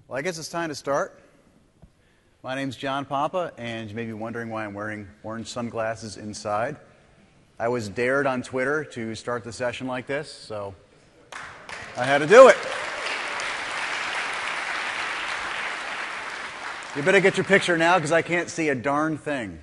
Well, I guess it's time to start. My name's John Papa, and you may be wondering why I'm wearing orange sunglasses inside. I was dared on Twitter to start the session like this, so I had to do it. You better get your picture now, because I can't see a darn thing.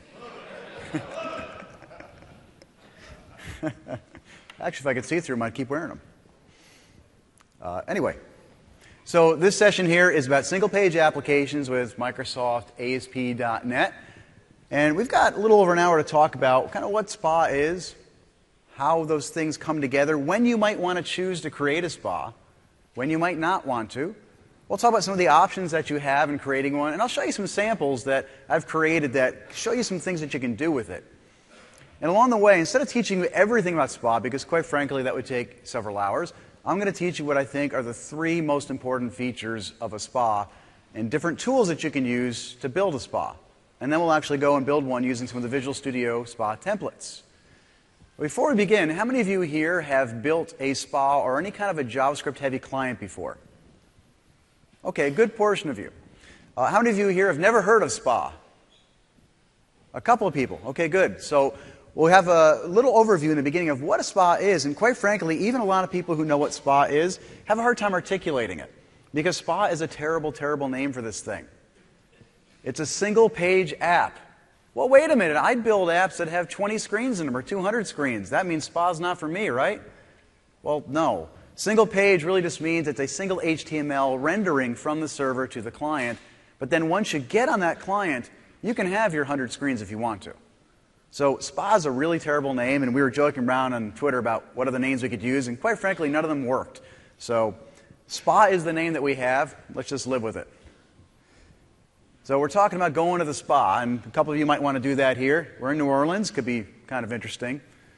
Actually, if I could see through them, I'd keep wearing them. Anyway, so this session here is about single-page applications with Microsoft ASP.NET. And we've got a little over an hour to talk about kind of what SPA is, how those things come together, when you might want to choose to create a SPA, when you might not want to. We'll talk about some of the options that you have in creating one, and I'll show you some samples that I've created that show you some things that you can do with it. And along the way, instead of teaching you everything about SPA, because quite frankly that would take several hours, I'm going to teach you what I think are the three most important features of a SPA and different tools that you can use to build a SPA. And then we'll actually go and build one using some of the Visual Studio SPA templates. Before we begin, how many of you here have built a SPA or any kind of a JavaScript-heavy client before? Okay, a good portion of you. How many of you here have never heard of SPA? A couple of people. Okay, good. So we'll have a little overview in the beginning of what a SPA is, and quite frankly, even a lot of people who know what SPA is have a hard time articulating it, because SPA is a terrible, terrible name for this thing. It's a single-page app. Well, wait a minute, I build apps that have 20 screens in them or 200 screens. That means SPA's not for me, right? Well, no. Single page really just means it's a single HTML rendering from the server to the client, but then once you get on that client, you can have your 100 screens if you want to. So SPA is a really terrible name, and we were joking around on Twitter about what are the names we could use, and quite frankly, none of them worked. So SPA is the name that we have. Let's just live with it. So we're talking about going to the spa, and a couple of you might want to do that here. We're in New Orleans. Could be kind of interesting.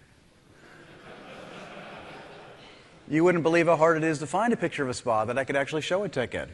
You wouldn't believe how hard it is to find a picture of a spa that I could actually show at TechEd.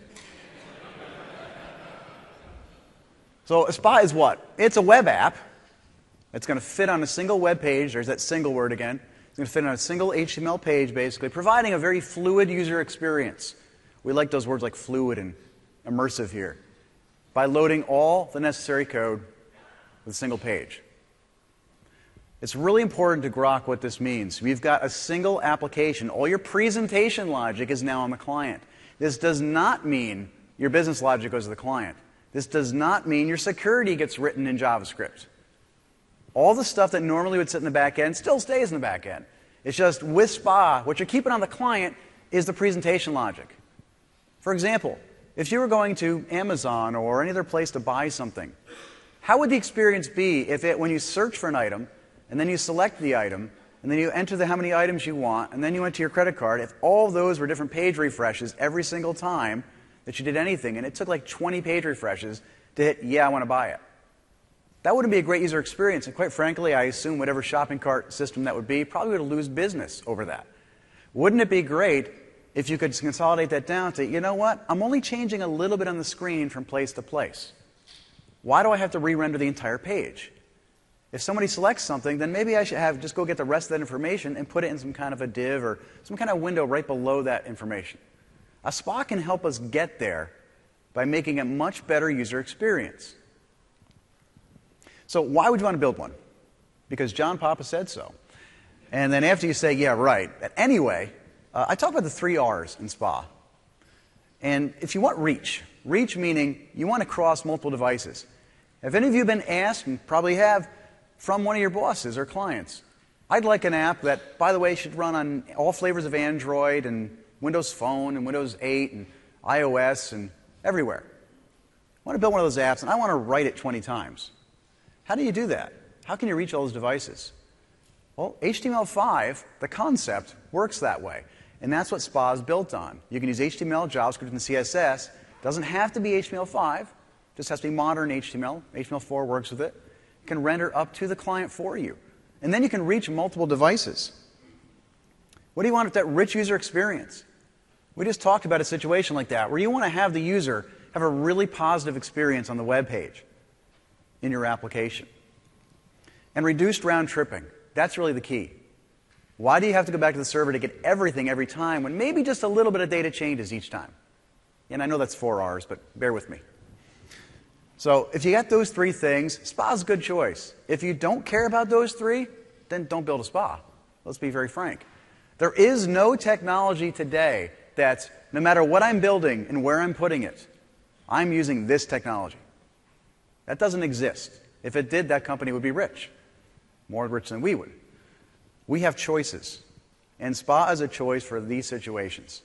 So a spa is what? It's a web app. It's going to fit on a single web page. There's that single word again. It's going to fit on a single HTML page, basically, providing a very fluid user experience. We like those words like fluid and immersive here, by loading all the necessary code with a single page. It's really important to grok what this means. We've got a single application. All your presentation logic is now on the client. This does not mean your business logic goes to the client. This does not mean your security gets written in JavaScript. All the stuff that normally would sit in the back end still stays in the back end. It's just with SPA, what you're keeping on the client is the presentation logic. For example, if you were going to Amazon or any other place to buy something, how would the experience be if when you search for an item, and then you select the item, and then you enter how many items you want, and then you enter your credit card, if all of those were different page refreshes every single time that you did anything, and it took like 20 page refreshes to hit, yeah, I want to buy it. That wouldn't be a great user experience, and quite frankly, I assume whatever shopping cart system that would be probably would lose business over that. Wouldn't it be great if you could consolidate that down to, you know what, I'm only changing a little bit on the screen from place to place. Why do I have to re-render the entire page? If somebody selects something, then maybe I should just go get the rest of that information and put it in some kind of a div or some kind of window right below that information. A SPA can help us get there by making a much better user experience. So why would you want to build one? Because John Papa said so. And then after you say, yeah, right. Anyway, I talk about the 3 R's in SPA. And if you want reach meaning you want to cross multiple devices. Have any of you been asked, and probably have, from one of your bosses or clients, I'd like an app that, by the way, should run on all flavors of Android and Windows Phone and Windows 8 and iOS and everywhere. I want to build one of those apps, and I want to write it 20 times. How do you do that? How can you reach all those devices? Well, HTML5, the concept, works that way. And that's what SPA is built on. You can use HTML, JavaScript, and CSS. It doesn't have to be HTML5. It just has to be modern HTML. HTML4 works with it. It can render up to the client for you. And then you can reach multiple devices. What do you want with that rich user experience? We just talked about a situation like that, where you want to have the user have a really positive experience on the web page in your application. And reduced round tripping. That's really the key. Why do you have to go back to the server to get everything every time when maybe just a little bit of data changes each time? And I know that's 4 R's, but bear with me. So if you got those 3 things, spa is a good choice. If you don't care about those 3, then don't build a spa. Let's be very frank. There is no technology today that's, no matter what I'm building and where I'm putting it, I'm using this technology. That doesn't exist. If it did, that company would be rich. More rich than we would. We have choices. And spa is a choice for these situations.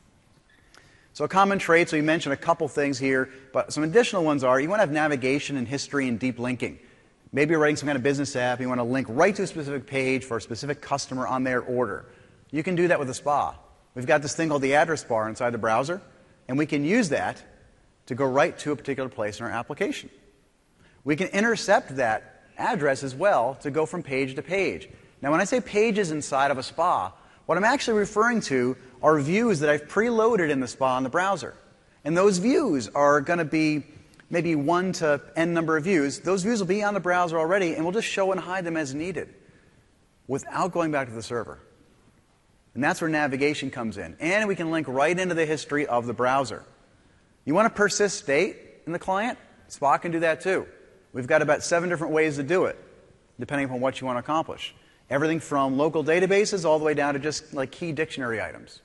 So a common trait, so you mentioned a couple things here, but some additional ones are you want to have navigation and history and deep linking. Maybe you're writing some kind of business app, you want to link right to a specific page for a specific customer on their order. You can do that with a spa. We've got this thing called the address bar inside the browser, and we can use that to go right to a particular place in our application. We can intercept that address as well to go from page to page. Now, when I say pages inside of a spa, what I'm actually referring to are views that I've preloaded in the spa in the browser. And those views are going to be maybe 1 to n number of views. Those views will be on the browser already, and we'll just show and hide them as needed without going back to the server. And that's where navigation comes in. And we can link right into the history of the browser. You want to persist state in the client? Spa can do that too. We've got about 7 different ways to do it, depending upon what you want to accomplish. Everything from local databases all the way down to just like key dictionary items.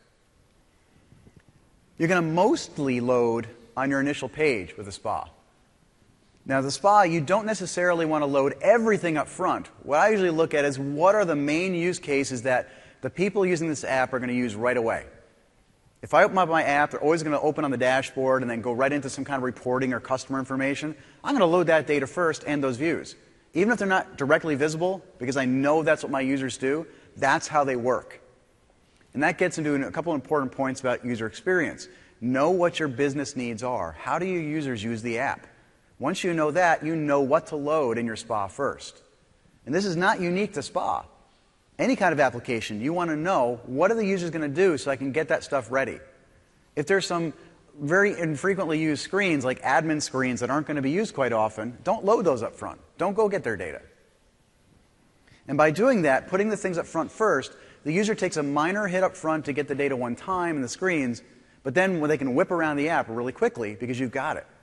You're going to mostly load on your initial page with a spa. Now, the spa, you don't necessarily want to load everything up front. What I usually look at is what are the main use cases that the people using this app are going to use right away. If I open up my app, they're always going to open on the dashboard and then go right into some kind of reporting or customer information. I'm going to load that data first and those views. Even if they're not directly visible, because I know that's what my users do, that's how they work. And that gets into a couple of important points about user experience. Know what your business needs are. How do your users use the app? Once you know that, you know what to load in your spa first. And this is not unique to spa. Any kind of application, you want to know what are the users going to do so I can get that stuff ready. If there's some very infrequently used screens, like admin screens that aren't going to be used quite often, don't load those up front. Don't go get their data. And by doing that, putting the things up front first, the user takes a minor hit up front to get the data one time in the screens, but then when they can whip around the app really quickly because you've got it.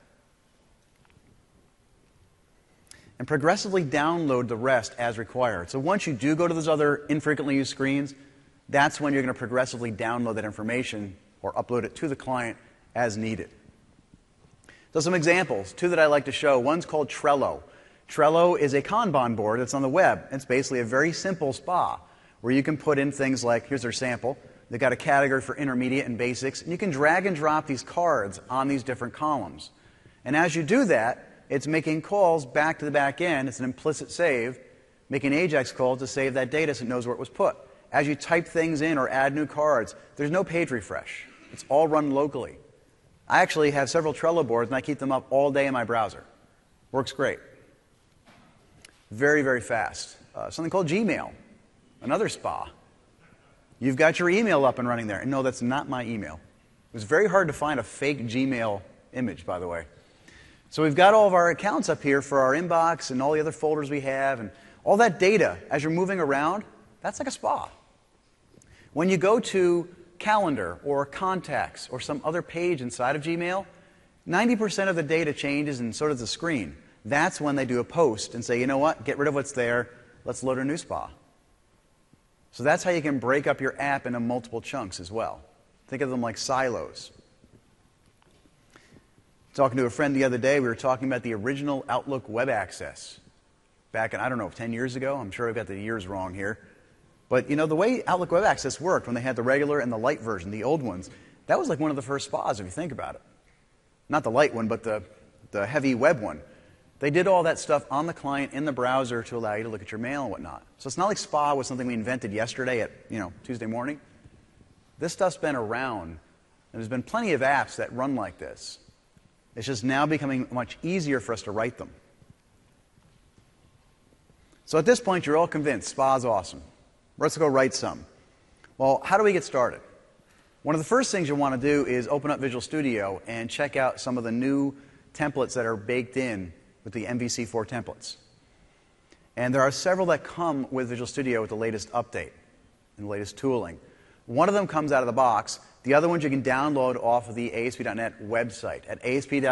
And progressively download the rest as required. So once you do go to those other infrequently used screens, that's when you're going to progressively download that information or upload it to the client as needed. So some examples, 2 that I like to show. One's called Trello. Trello is a Kanban board that's on the web. It's basically a very simple spa where you can put in things like, here's their sample. They've got a category for intermediate and basics, and you can drag and drop these cards on these different columns. And as you do that, it's making calls back to the back end. It's an implicit save, making AJAX calls to save that data so it knows where it was put. As you type things in or add new cards, there's no page refresh. It's all run locally. I actually have several Trello boards, and I keep them up all day in my browser. Works great. Very, very fast. Something called Gmail, another spa. You've got your email up and running there. And no, that's not my email. It was very hard to find a fake Gmail image, by the way. So we've got all of our accounts up here for our inbox and all the other folders we have. And all that data, as you're moving around, that's like a spa. When you go to Calendar or Contacts or some other page inside of Gmail, 90% of the data changes and so does the screen. That's when they do a post and say, you know what, get rid of what's there, let's load a new spa. So that's how you can break up your app into multiple chunks as well. Think of them like silos. Talking to a friend the other day, we were talking about the original Outlook Web Access. Back in, I don't know, 10 years ago. I'm sure I've got the years wrong here. But, you know, the way Outlook Web Access worked when they had the regular and the light version, the old ones, that was like one of the first spas, if you think about it. Not the light one, but the heavy web one. They did all that stuff on the client in the browser to allow you to look at your mail and whatnot. So it's not like spa was something we invented yesterday at, Tuesday morning. This stuff's been around, and there's been plenty of apps that run like this. It's just now becoming much easier for us to write them. So at this point, you're all convinced spa's awesome. Let's go write some. Well, how do we get started? One of the first things you'll want to do is open up Visual Studio and check out some of the new templates that are baked in with the MVC4 templates. And there are several that come with Visual Studio with the latest update and the latest tooling. One of them comes out of the box. The other ones you can download off of the ASP.NET website at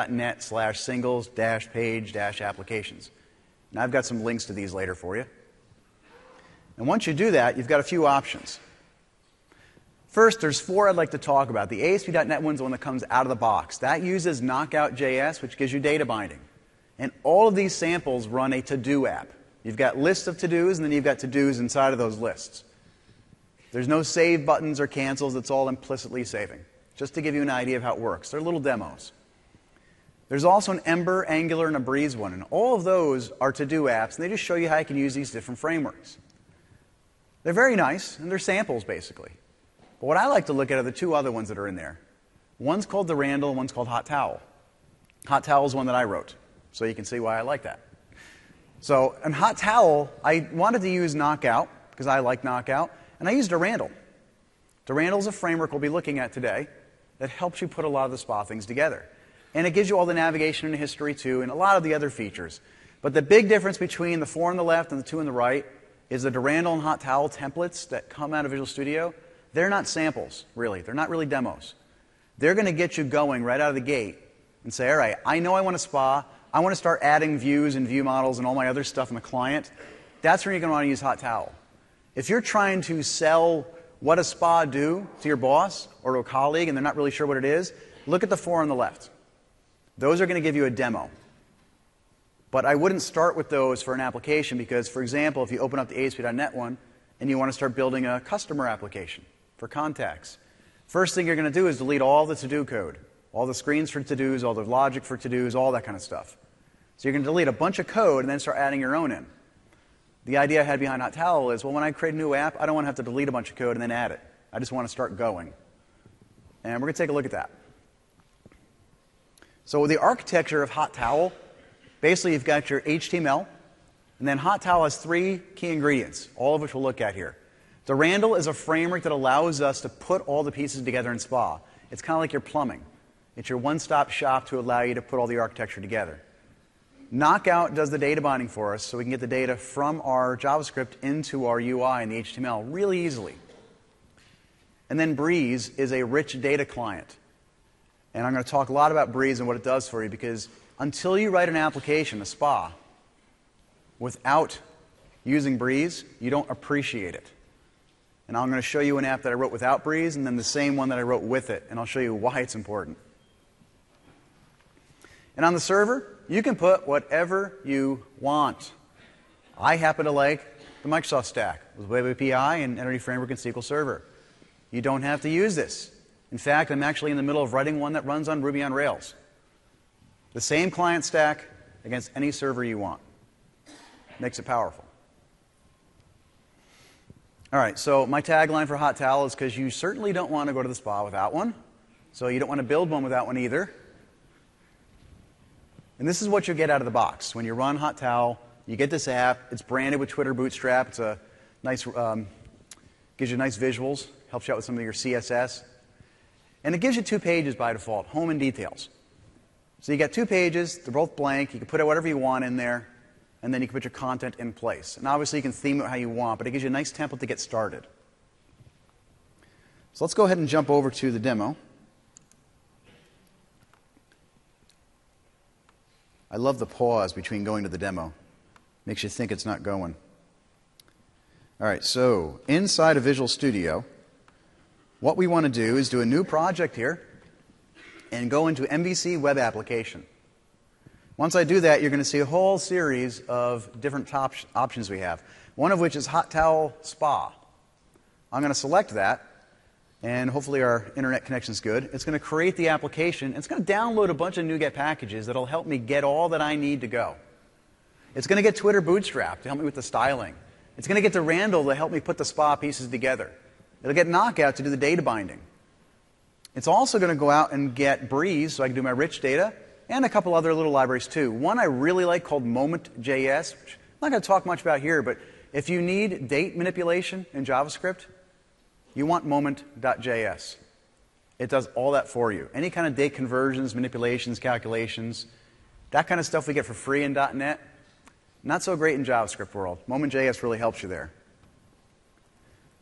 asp.NET/singles-page-applications. And I've got some links to these later for you. And once you do that, you've got a few options. First, there's 4 I'd like to talk about. The ASP.NET one's the one that comes out of the box. That uses Knockout.js, which gives you data binding. And all of these samples run a to-do app. You've got lists of to-dos, and then you've got to-dos inside of those lists. There's no save buttons or cancels. It's all implicitly saving, just to give you an idea of how it works. They're little demos. There's also an Ember, Angular, and a Breeze one. And all of those are to-do apps, and they just show you how you can use these different frameworks. They're very nice, and they're samples, basically. But what I like to look at are the 2 other ones that are in there. One's called the Randall, and one's called Hot Towel. Hot Towel is one that I wrote, so you can see why I like that. So in Hot Towel, I wanted to use Knockout, because I like Knockout, and I used Durandal. Durandal is a framework we'll be looking at today that helps you put a lot of the SPA things together. And it gives you all the navigation and history, too, and a lot of the other features. But the big difference between the 4 on the left and the 2 on the right is the Durandal and Hot Towel templates that come out of Visual Studio. They're not samples, really. They're not really demos. They're going to get you going right out of the gate and say, all right, I know I want a SPA. I want to start adding views and view models and all my other stuff in the client. That's when you're going to want to use Hot Towel. If you're trying to sell what a SPA do to your boss or to a colleague and they're not really sure what it is, look at the 4 on the left. Those are going to give you a demo. But I wouldn't start with those for an application because, for example, if you open up the ASP.NET one and you want to start building a customer application for contacts, first thing you're going to do is delete all the to-do code, all the screens for to-dos, all the logic for to-dos, all that kind of stuff. So you're going to delete a bunch of code and then start adding your own in. The idea I had behind Hot Towel is, well, when I create a new app, I don't want to have to delete a bunch of code and then add it. I just want to start going. And we're going to take a look at that. So with the architecture of Hot Towel, basically you've got your HTML, and then Hot Towel has 3 key ingredients, all of which we'll look at here. Durandal is a framework that allows us to put all the pieces together in SPA. It's kind of like your plumbing. It's your one-stop shop to allow you to put all the architecture together. Knockout does the data binding for us, so we can get the data from our JavaScript into our UI and the HTML really easily. And then Breeze is a rich data client. And I'm going to talk a lot about Breeze and what it does for you, because until you write an application, a SPA, without using Breeze, you don't appreciate it. And I'm going to show you an app that I wrote without Breeze, and then the same one that I wrote with it, and I'll show you why it's important. And on the server, you can put whatever you want. I happen to like the Microsoft stack with Web API and Entity Framework and SQL Server. You don't have to use this. In fact, I'm actually in the middle of writing one that runs on Ruby on Rails. The same client stack against any server you want. Makes it powerful. All right, so my tagline for Hot Towel is because you certainly don't want to go to the SPA without one. So you don't want to build one without one either. And this is what you get out of the box. When you run Hot Towel, you get this app. It's branded with Twitter Bootstrap. It's a nice, gives you nice visuals, helps you out with some of your CSS. And it gives you 2 pages by default, home and details. So you got 2 pages. They're both blank. You can put whatever you want in there, and then you can put your content in place. And obviously, you can theme it how you want, but it gives you a nice template to get started. So let's go ahead and jump over to the demo. I love the pause between going to the demo. Makes you think it's not going. All right, so inside of Visual Studio, what we want to do is do a new project here and go into MVC Web Application. Once I do that, you're going to see a whole series of different options we have, one of which is Hot Towel SPA. I'm going to select that, and hopefully our internet connection is good. It's going to create the application. It's going to download a bunch of NuGet packages that will help me get all that I need to go. It's going to get Twitter Bootstrap to help me with the styling. It's going to get Durandal to help me put the SPA pieces together. It'll get Knockout to do the data binding. It's also going to go out and get Breeze so I can do my rich data, and a couple other little libraries too. One I really like called Moment.js, which I'm not going to talk much about here, but if you need date manipulation in JavaScript, you want Moment.js. It does all that for you. Any kind of date conversions, manipulations, calculations, that kind of stuff we get for free in .NET. Not so great in JavaScript world. Moment.js really helps you there.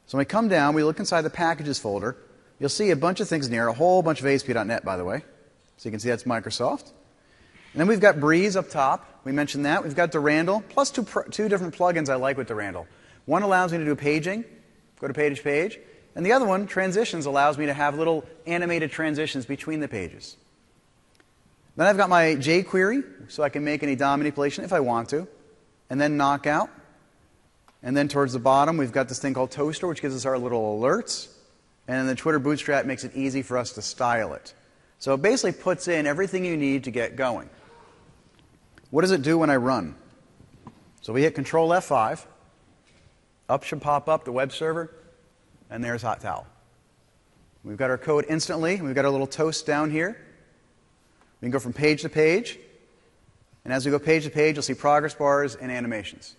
So when we come down, we look inside the packages folder. You'll see a bunch of things in here, a whole bunch of ASP.NET, by the way. So you can see that's Microsoft. And then we've got Breeze up top. We mentioned that. We've got Durandal, plus two different plugins I like with Durandal. One allows me to do paging, go to page to page. And the other one, Transitions, allows me to have little animated transitions between the pages. Then I've got my jQuery, so I can make any DOM manipulation if I want to. And then Knockout. And then towards the bottom, we've got this thing called Toaster, which gives us our little alerts. And then the Twitter Bootstrap makes it easy for us to style it. So it basically puts in everything you need to get going. What does it do when I run? So we hit Control F5. Up should pop up the web server. And there's Hot Towel. We've got our code instantly. We've got our little toast down here. We can go from page to page. And as we go page to page, you'll see progress bars and animations.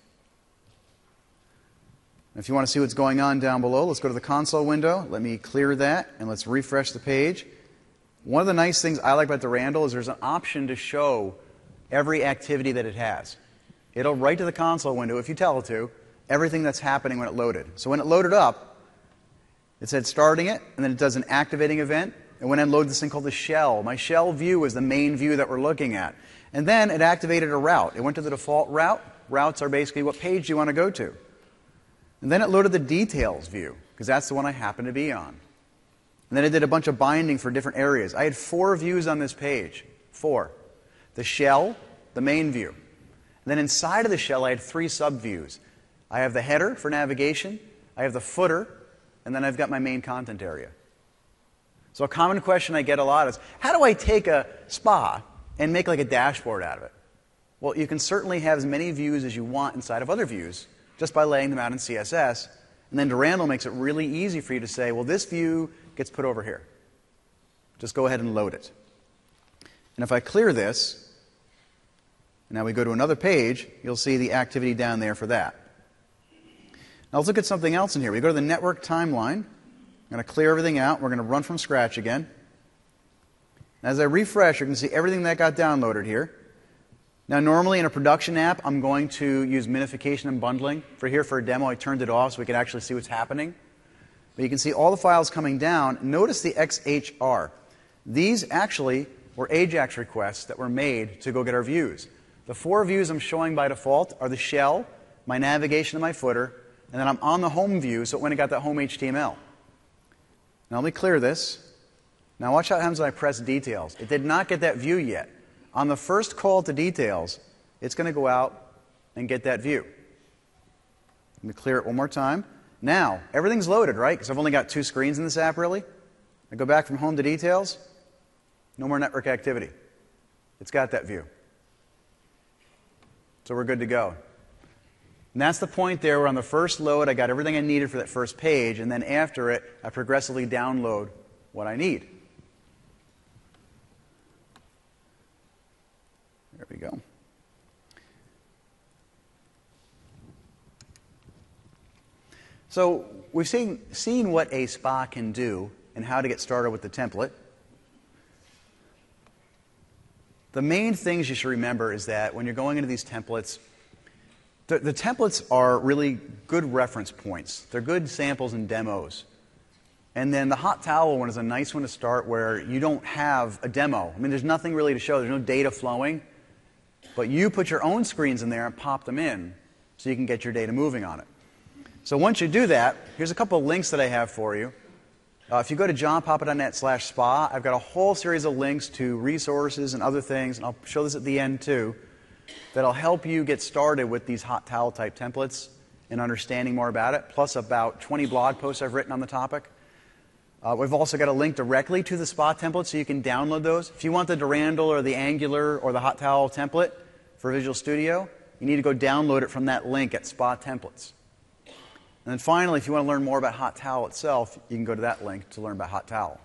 And if you want to see what's going on down below, let's go to the console window. Let me clear that, and let's refresh the page. One of the nice things I like about Durandal is there's an option to show every activity that it has. It'll write to the console window, if you tell it to, everything that's happening when it loaded. So when it loaded up, it said starting it, and then it does an activating event. And when I load this thing called the shell, my shell view is the main view that we're looking at. And then it activated a route. It went to the default route. Routes are basically what page do you want to go to. And then it loaded the details view, because that's the one I happen to be on. And then it did a bunch of binding for different areas. I had 4 views on this page. 4. The shell, the main view. And then inside of the shell, I had 3 subviews. I have the header for navigation, I have the footer, and then I've got my main content area. So a common question I get a lot is, how do I take a spa and make like a dashboard out of it? Well, you can certainly have as many views as you want inside of other views just by laying them out in CSS. And then Durandal makes it really easy for you to say, well, this view gets put over here. Just go ahead and load it. And if I clear this, now we go to another page, you'll see the activity down there for that. Now let's look at something else in here. We go to the network timeline. I'm going to clear everything out. We're going to run from scratch again. As I refresh, you can see everything that got downloaded here. Now normally in a production app, I'm going to use minification and bundling. For here, for a demo, I turned it off so we can actually see what's happening. But you can see all the files coming down. Notice the XHR. These actually were AJAX requests that were made to go get our views. The 4 views I'm showing by default are the shell, my navigation, and my footer. And then I'm on the home view, so it went and got that home HTML. Now let me clear this. Now watch what happens when I press details. It did not get that view yet. On the first call to details, it's going to go out and get that view. Let me clear it one more time. Now, everything's loaded, right? Because I've only got 2 screens in this app, really. I go back from home to details. No more network activity. It's got that view. So we're good to go. And that's the point there where on the first load, I got everything I needed for that first page. And then after it, I progressively download what I need. There we go. So we've seen what a SPA can do and how to get started with the template. The main things you should remember is that when you're going into these templates, the templates are really good reference points. They're good samples and demos. And then the hot towel one is a nice one to start where you don't have a demo. I mean, there's nothing really to show. There's no data flowing. But you put your own screens in there and pop them in so you can get your data moving on it. So once you do that, here's a couple of links that I have for you. If you go to johnpapa.net/spa, I've got a whole series of links to resources and other things, and I'll show this at the end too, that'll help you get started with these hot towel type templates and understanding more about it, plus about 20 blog posts I've written on the topic. We've also got a link directly to the SPA template so you can download those. If you want the Durandal or the Angular or the hot towel template for Visual Studio, you need to go download it from that link at SPA templates. And then finally, if you want to learn more about hot towel itself, you can go to that link to learn about hot towel.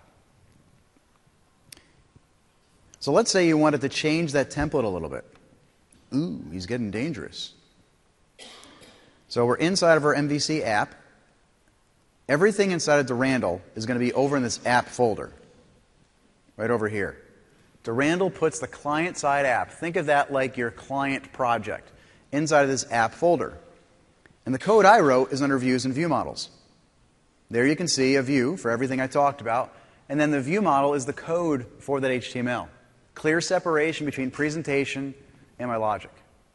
So let's say you wanted to change that template a little bit. Ooh, he's getting dangerous. So we're inside of our MVC app. Everything inside of Durandal is going to be over in this app folder, right over here. Durandal puts the client-side app, think of that like your client project, inside of this app folder. And the code I wrote is under Views and View Models. There you can see a view for everything I talked about. And then the view model is the code for that HTML. Clear separation between presentation and my logic.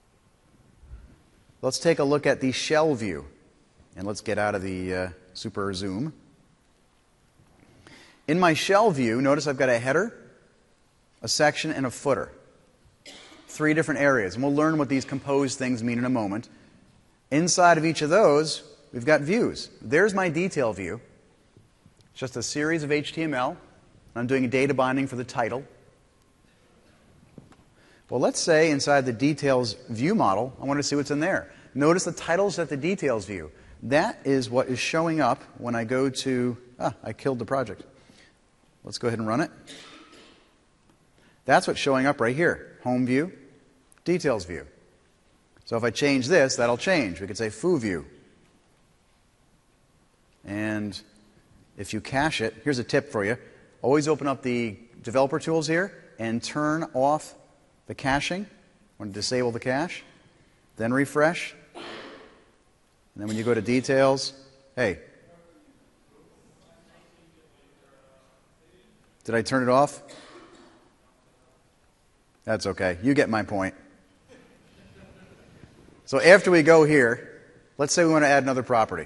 Let's take a look at the shell view. And let's get out of the super zoom. In my shell view, notice I've got a header, a section, and a footer. 3 different areas. And we'll learn what these composed things mean in a moment. Inside of each of those, we've got views. There's my detail view. It's just a series of HTML. I'm doing a data binding for the title. Well, let's say inside the details view model, I want to see what's in there. Notice the title's at the details view. That is what is showing up when I go to, I killed the project. Let's go ahead and run it. That's what's showing up right here. Home view, details view. So if I change this, that'll change. We could say foo view. And if you cache it, here's a tip for you. Always open up the developer tools here and turn off the caching. I want to disable the cache. Then refresh. And then when you go to details, hey. Did I turn it off? That's okay. You get my point. So after we go here, let's say we want to add another property.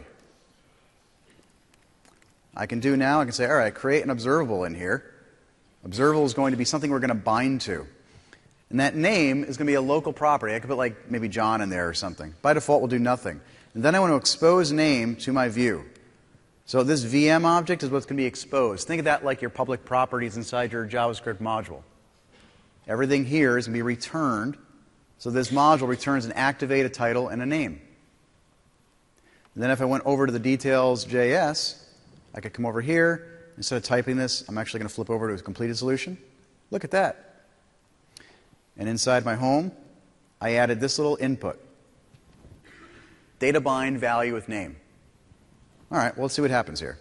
I can say, all right, create an observable in here. Observable is going to be something we're going to bind to. And that name is going to be a local property. I could put like maybe John in there or something. By default, we'll do nothing. And then I want to expose name to my view. So this VM object is what's going to be exposed. Think of that like your public properties inside your JavaScript module. Everything here is going to be returned. So this module returns an activate, a title, and a name. And then if I went over to the details.js, I could come over here. Instead of typing this, I'm actually going to flip over to a completed solution. Look at that. And inside my home, I added this little input. Data bind value with name. All right, well, let's see what happens here.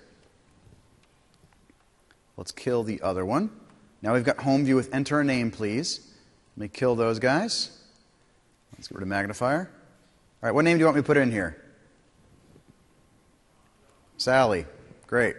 Let's kill the other one. Now we've got home view with enter a name, please. Let me kill those guys. Let's get rid of magnifier. All right, what name do you want me to put in here? Sally. Great.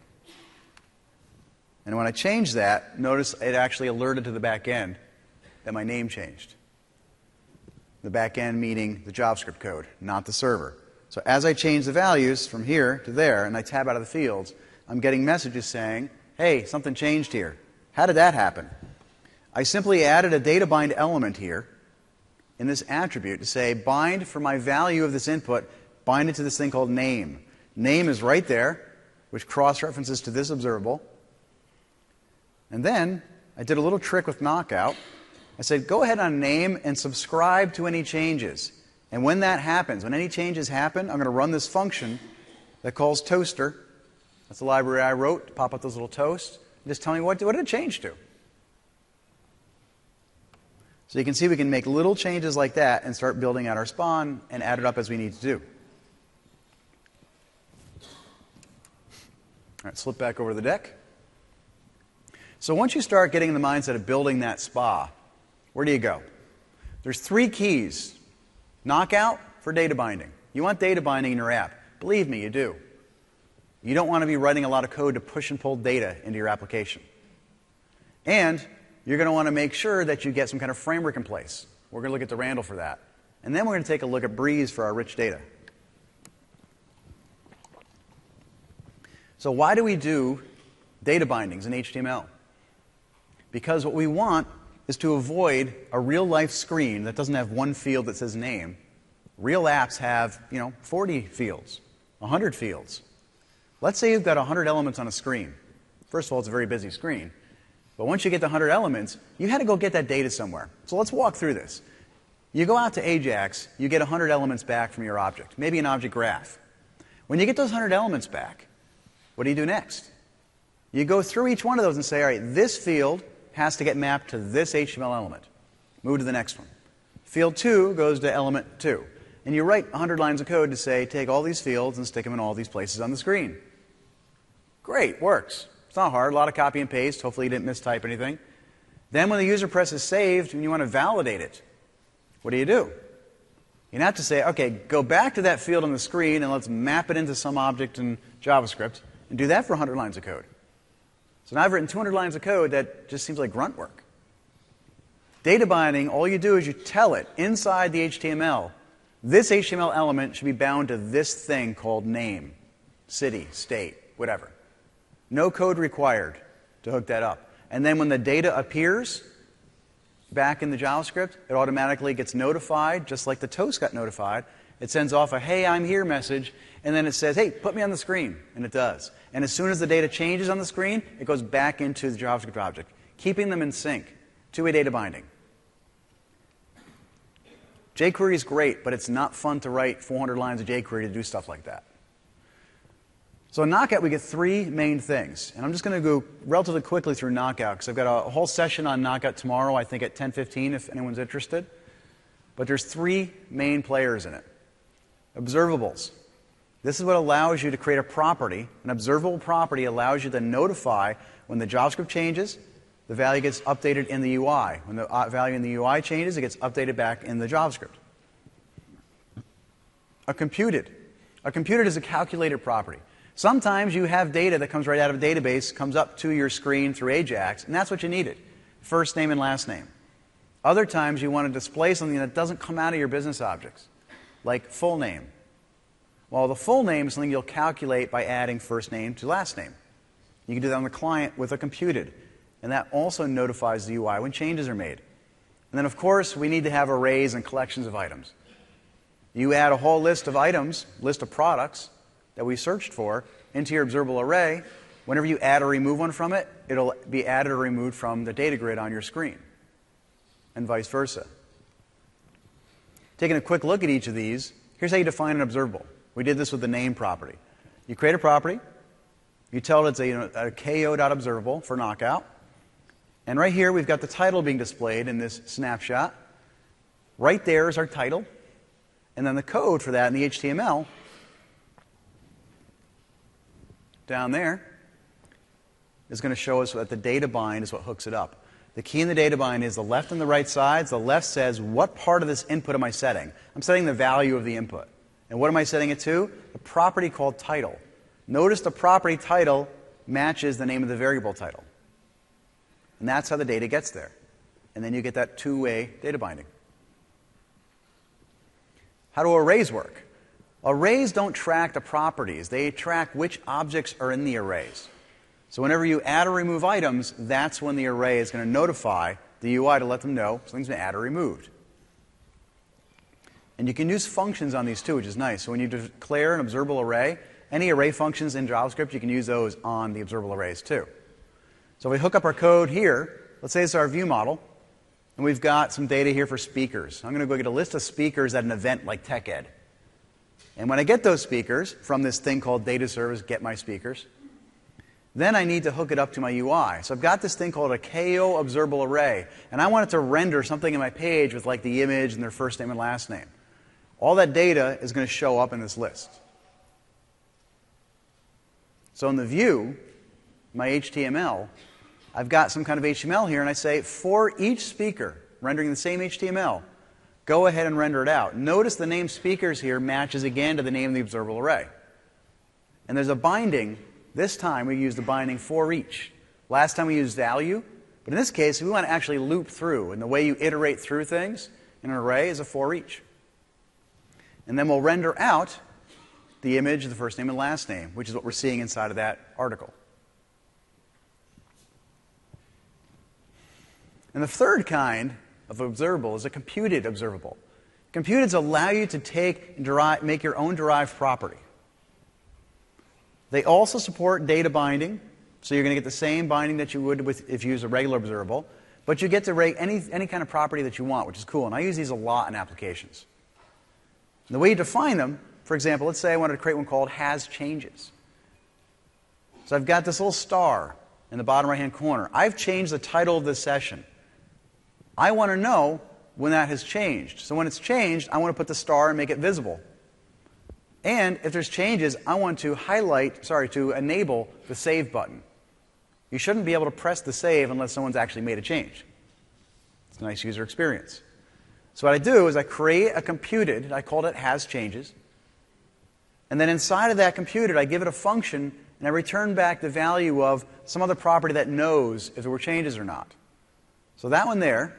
And when I change that, notice it actually alerted to the back end that my name changed. The back end meaning the JavaScript code, not the server. So as I change the values from here to there, and I tab out of the fields, I'm getting messages saying, hey, something changed here. How did that happen? I simply added a data bind element here in this attribute to say bind for my value of this input, bind it to this thing called name. Name is right there, which cross-references to this observable. And then I did a little trick with knockout. I said, go ahead on name and subscribe to any changes. And when that happens, when any changes happen, I'm going to run this function that calls toaster. That's the library I wrote to pop up those little toasts. Just tell me what did it change to. So you can see we can make little changes like that and start building out our spawn and add it up as we need to do. All right, slip back over the deck. So once you start getting in the mindset of building that spa, where do you go? There's 3 keys. Knockout for data binding. You want data binding in your app. Believe me, you do. You don't want to be writing a lot of code to push and pull data into your application. And you're going to want to make sure that you get some kind of framework in place. We're going to look at Durandal for that. And then we're going to take a look at Breeze for our rich data. So why do we do data bindings in HTML? Because what we want is to avoid a real-life screen that doesn't have one field that says name. Real apps have, 40 fields, 100 fields. Let's say you've got 100 elements on a screen. First of all, it's a very busy screen. But once you get the 100 elements, you had to go get that data somewhere. So let's walk through this. You go out to Ajax, you get 100 elements back from your object, maybe an object graph. When you get those 100 elements back, what do you do next? You go through each one of those and say, all right, this field has to get mapped to this HTML element. Move to the next one. Field 2 goes to element 2. And you write 100 lines of code to say, take all these fields and stick them in all these places on the screen. Great, works. It's not hard, a lot of copy and paste. Hopefully you didn't mistype anything. Then when the user presses saved and you want to validate it, what do? You'd have to say, okay, go back to that field on the screen and let's map it into some object in JavaScript and do that for 100 lines of code. So now I've written 200 lines of code that just seems like grunt work. Data binding, all you do is you tell it inside the HTML, this HTML element should be bound to this thing called name, city, state, whatever. No code required to hook that up. And then when the data appears back in the JavaScript, it automatically gets notified, just like the toast got notified. It sends off a, hey, I'm here message, and then it says, hey, put me on the screen, and it does. And as soon as the data changes on the screen, it goes back into the JavaScript object, keeping them in sync. Two-way data binding. jQuery is great, but it's not fun to write 400 lines of jQuery to do stuff like that. So in Knockout, we get three main things. And I'm just going to go relatively quickly through Knockout, because I've got a whole session on Knockout tomorrow, I think at 10:15, if anyone's interested. But there's three main players in it. Observables. This is what allows you to create a property. An observable property allows you to notify when the JavaScript changes, the value gets updated in the UI. When the value in the UI changes, it gets updated back in the JavaScript. A computed. A computed is a calculated property. Sometimes you have data that comes right out of a database, comes up to your screen through AJAX, and that's what you needed. First name and last name. Other times you want to display something that doesn't come out of your business objects, like full name. Well, the full name is something you'll calculate by adding first name to last name. You can do that on the client with a computed, and that also notifies the UI when changes are made. And then, of course, we need to have arrays and collections of items. You add a whole list of items, list of products, that we searched for into your observable array. Whenever you add or remove one from it, it'll be added or removed from the data grid on your screen, and vice versa. Taking a quick look at each of these, here's how you define an observable. We did this with the name property. You create a property, you tell it it's a ko.observable for Knockout, and right here we've got the title being displayed in this snapshot. Right there is our title, and then the code for that in the HTML down there is going to show us that the data bind is what hooks it up. The key in the data bind is the left and the right sides. The left says, what part of this input am I setting? I'm setting the value of the input. And what am I setting it to? The property called title. Notice the property title matches the name of the variable title. And that's how the data gets there. And then you get that two-way data binding. How do arrays work? Arrays don't track the properties. They track which objects are in the arrays. So whenever you add or remove items, that's when the array is going to notify the UI to let them know something's been added or removed. And you can use functions on these too, which is nice. So when you declare an observable array, any array functions in JavaScript, you can use those on the observable arrays too. So if we hook up our code here, let's say it's our view model, and we've got some data here for speakers. I'm going to go get a list of speakers at an event like TechEd. And when I get those speakers from this thing called data service, get my speakers, then I need to hook it up to my UI. So I've got this thing called a ko observable array, and I want it to render something in my page with like the image and their first name and last name. All that data is going to show up in this list. So in the view, my HTML, I've got some kind of HTML here, and I say, for each speaker, rendering the same HTML, go ahead and render it out. Notice the name speakers here matches again to the name of the observable array. And there's a binding. This time we use the binding for each. Last time we used value, but in this case we want to actually loop through. And the way you iterate through things in an array is a for each. And then we'll render out the image of the first name and last name, which is what we're seeing inside of that article. And the third kind of observable is a computed observable. Computeds allow you to take and make your own derived property. They also support data binding, so you're going to get the same binding that you would if you use a regular observable, but you get to rate any kind of property that you want, which is cool. And I use these a lot in applications. And the way you define them, for example, let's say I wanted to create one called has changes. So I've got this little star in the bottom right-hand corner. I've changed the title of this session. I want to know when that has changed. So when it's changed, I want to put the star and make it visible. And if there's changes, I want to to enable the save button. You shouldn't be able to press the save unless someone's actually made a change. It's a nice user experience. So what I do is I create a computed, I called it hasChanges, and then inside of that computed I give it a function and I return back the value of some other property that knows if there were changes or not. So that one there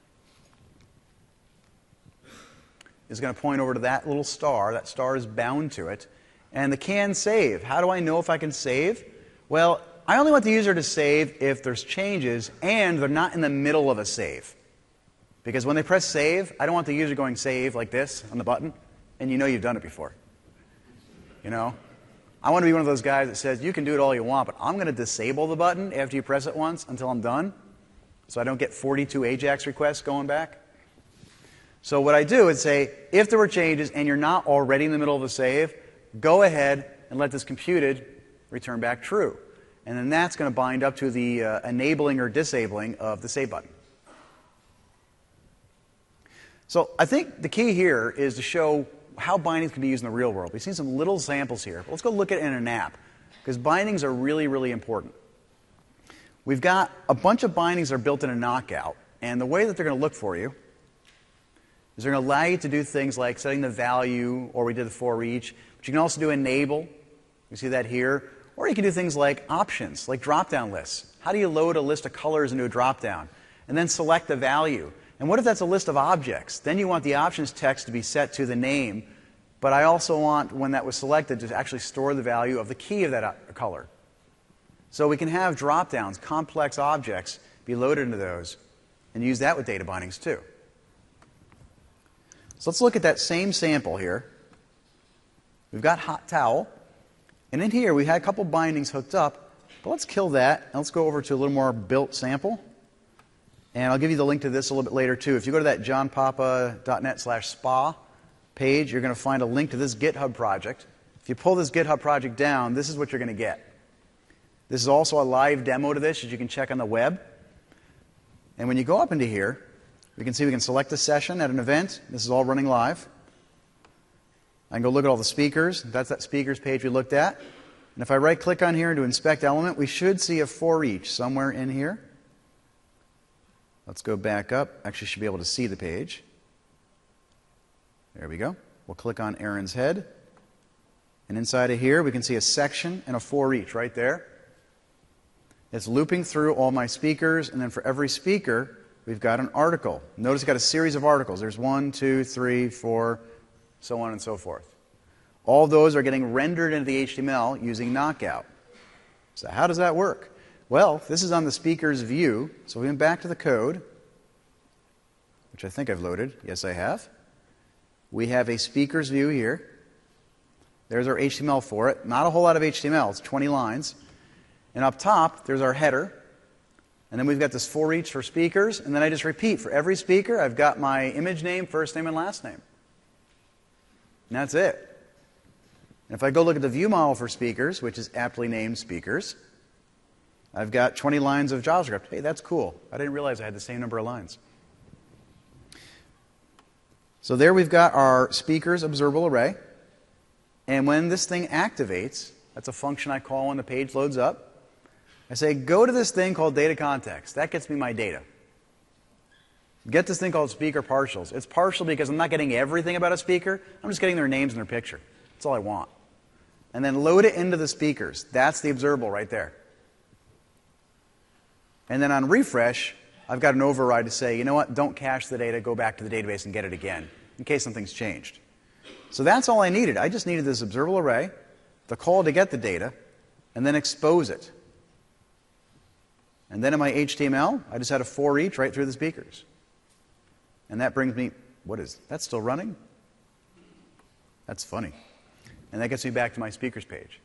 is going to point over to that little star. That star is bound to it. And the can save. How do I know if I can save? Well, I only want the user to save if there's changes and they're not in the middle of a save. Because when they press save, I don't want the user going save like this on the button, and you know you've done it before. You know? I want to be one of those guys that says, you can do it all you want, but I'm going to disable the button after you press it once until I'm done, so I don't get 42 AJAX requests going back. So what I do is say, if there were changes and you're not already in the middle of a save, go ahead and let this computed return back true. And then that's going to bind up to the enabling or disabling of the save button. So I think the key here is to show how bindings can be used in the real world. We've seen some little samples here. But let's go look at it in an app, because bindings are really, really important. We've got a bunch of bindings that are built in a knockout, and the way that they're going to look for you is they're going to allow you to do things like setting the value, or we did the for each, but you can also do enable. You see that here. Or you can do things like options, like drop-down lists. How do you load a list of colors into a drop-down? And then select the value. And what if that's a list of objects? Then you want the options text to be set to the name, but I also want, when that was selected, to actually store the value of the key of that color. So we can have drop-downs, complex objects, be loaded into those, and use that with data bindings too. So let's look at that same sample here. We've got hot towel, and in here we had a couple bindings hooked up, but let's kill that, and let's go over to a little more built sample. And I'll give you the link to this a little bit later too. If you go to that johnpapa.net/spa page, you're going to find a link to this GitHub project. If you pull this GitHub project down, this is what you're going to get. This is also a live demo to this that you can check on the web. And when you go up into here, we can see we can select a session at an event. This is all running live. I can go look at all the speakers. That's that speakers page we looked at. And if I right-click on here and do inspect element, we should see a for each somewhere in here. Let's go back up. Actually, should be able to see the page. There we go. We'll click on Aaron's head. And inside of here, we can see a section and a for each right there. It's looping through all my speakers, and then for every speaker, we've got an article. Notice it's got a series of articles. There's 1, 2, 3, 4, so on and so forth. All those are getting rendered into the HTML using Knockout. So how does that work? Well, this is on the speaker's view. So we went back to the code, which I think I've loaded. Yes, I have. We have a speaker's view here. There's our HTML for it. Not a whole lot of HTML. It's 20 lines. And up top, there's our header. And then we've got this for each for speakers. And then I just repeat. For every speaker, I've got my image name, first name, and last name. And that's it. And if I go look at the view model for speakers, which is aptly named speakers, I've got 20 lines of JavaScript. Hey, that's cool. I didn't realize I had the same number of lines. So there we've got our speakers observable array. And when this thing activates, that's a function I call when the page loads up. I say, go to this thing called data context. That gets me my data. Get this thing called speaker partials. It's partial because I'm not getting everything about a speaker. I'm just getting their names and their picture. That's all I want. And then load it into the speakers. That's the observable right there. And then on refresh, I've got an override to say, you know what, don't cache the data, go back to the database and get it again, in case something's changed. So that's all I needed. I just needed this observable array, the call to get the data, and then expose it. And then in my HTML, I just had a for each right through the speakers. And that brings me, that's still running? That's funny. And that gets me back to my speakers page.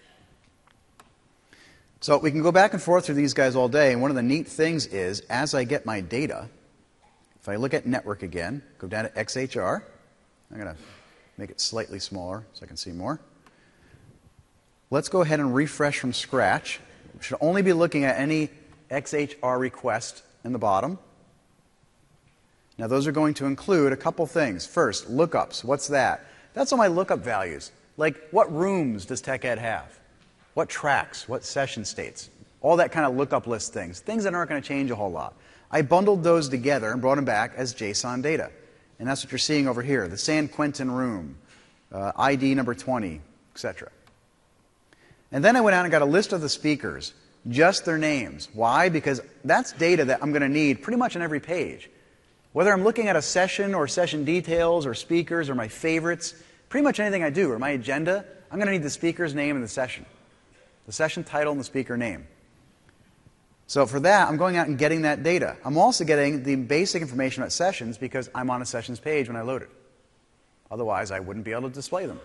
So we can go back and forth through these guys all day, and one of the neat things is, as I get my data, if I look at network again, go down to XHR, I'm going to make it slightly smaller so I can see more. Let's go ahead and refresh from scratch. We should only be looking at any XHR request in the bottom. Now those are going to include a couple things. First, lookups. What's that? That's all my lookup values. Like, what rooms does TechEd have? What tracks? What session states? All that kind of lookup list things. Things that aren't going to change a whole lot. I bundled those together and brought them back as JSON data. And that's what you're seeing over here, the San Quentin room, ID number 20, etc. And then I went out and got a list of the speakers, just their names. Why? Because that's data that I'm going to need pretty much on every page. Whether I'm looking at a session or session details or speakers or my favorites, pretty much anything I do or my agenda, I'm going to need the speaker's name and the session title and the speaker name. So for that, I'm going out and getting that data. I'm also getting the basic information about sessions because I'm on a sessions page when I load it. Otherwise, I wouldn't be able to display them.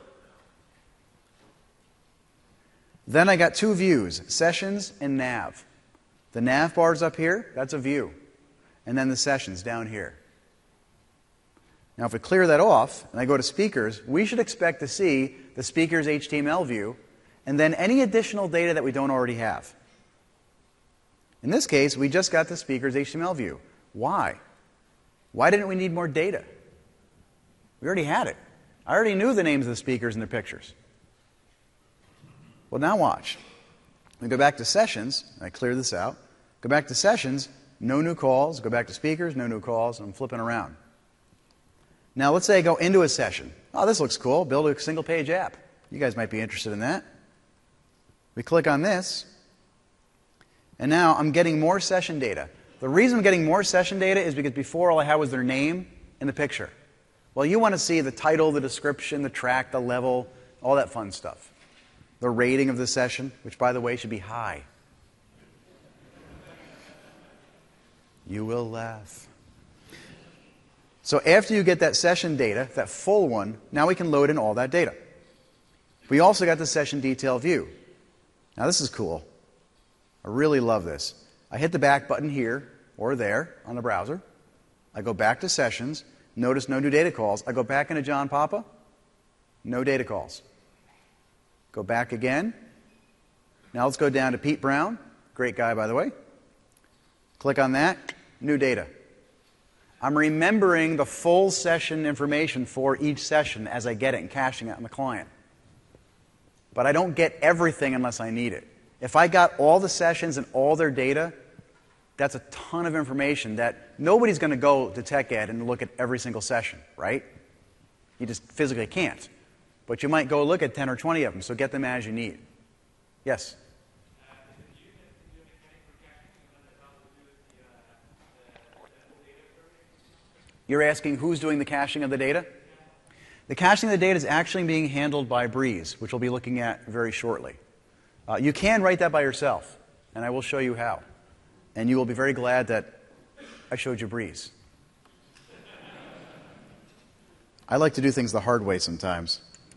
Then I got two views, sessions and nav. The nav bar's up here, that's a view. And then the sessions down here. Now if we clear that off and I go to speakers, we should expect to see the speaker's HTML view and then any additional data that we don't already have. In this case, we just got the speaker's HTML view. Why? Why didn't we need more data? We already had it. I already knew the names of the speakers and their pictures. Well, now watch. We go back to sessions. I clear this out. Go back to sessions. No new calls. Go back to speakers. No new calls. I'm flipping around. Now, let's say I go into a session. Oh, this looks cool. Build a single-page app. You guys might be interested in that. We click on this. And now I'm getting more session data. The reason I'm getting more session data is because before all I had was their name and the picture. Well, you want to see the title, the description, the track, the level, all that fun stuff. The rating of the session, which, by the way, should be high. You will laugh. So after you get that session data, that full one, now we can load in all that data. We also got the session detail view. Now this is cool. I really love this. I hit the back button here or there on the browser. I go back to sessions. Notice no new data calls. I go back into John Papa. No data calls. Go back again. Now let's go down to Pete Brown. Great guy, by the way. Click on that. New data. I'm remembering the full session information for each session as I get it and caching it on the client. But I don't get everything unless I need it. If I got all the sessions and all their data, that's a ton of information that nobody's going to go to TechEd and look at every single session, right? You just physically can't. But you might go look at 10 or 20 of them, so get them as you need. Yes? You're asking who's doing the caching of the data? The caching of the data is actually being handled by Breeze, which we'll be looking at very shortly. You can write that by yourself, and I will show you how. And you will be very glad that I showed you Breeze. I like to do things the hard way sometimes.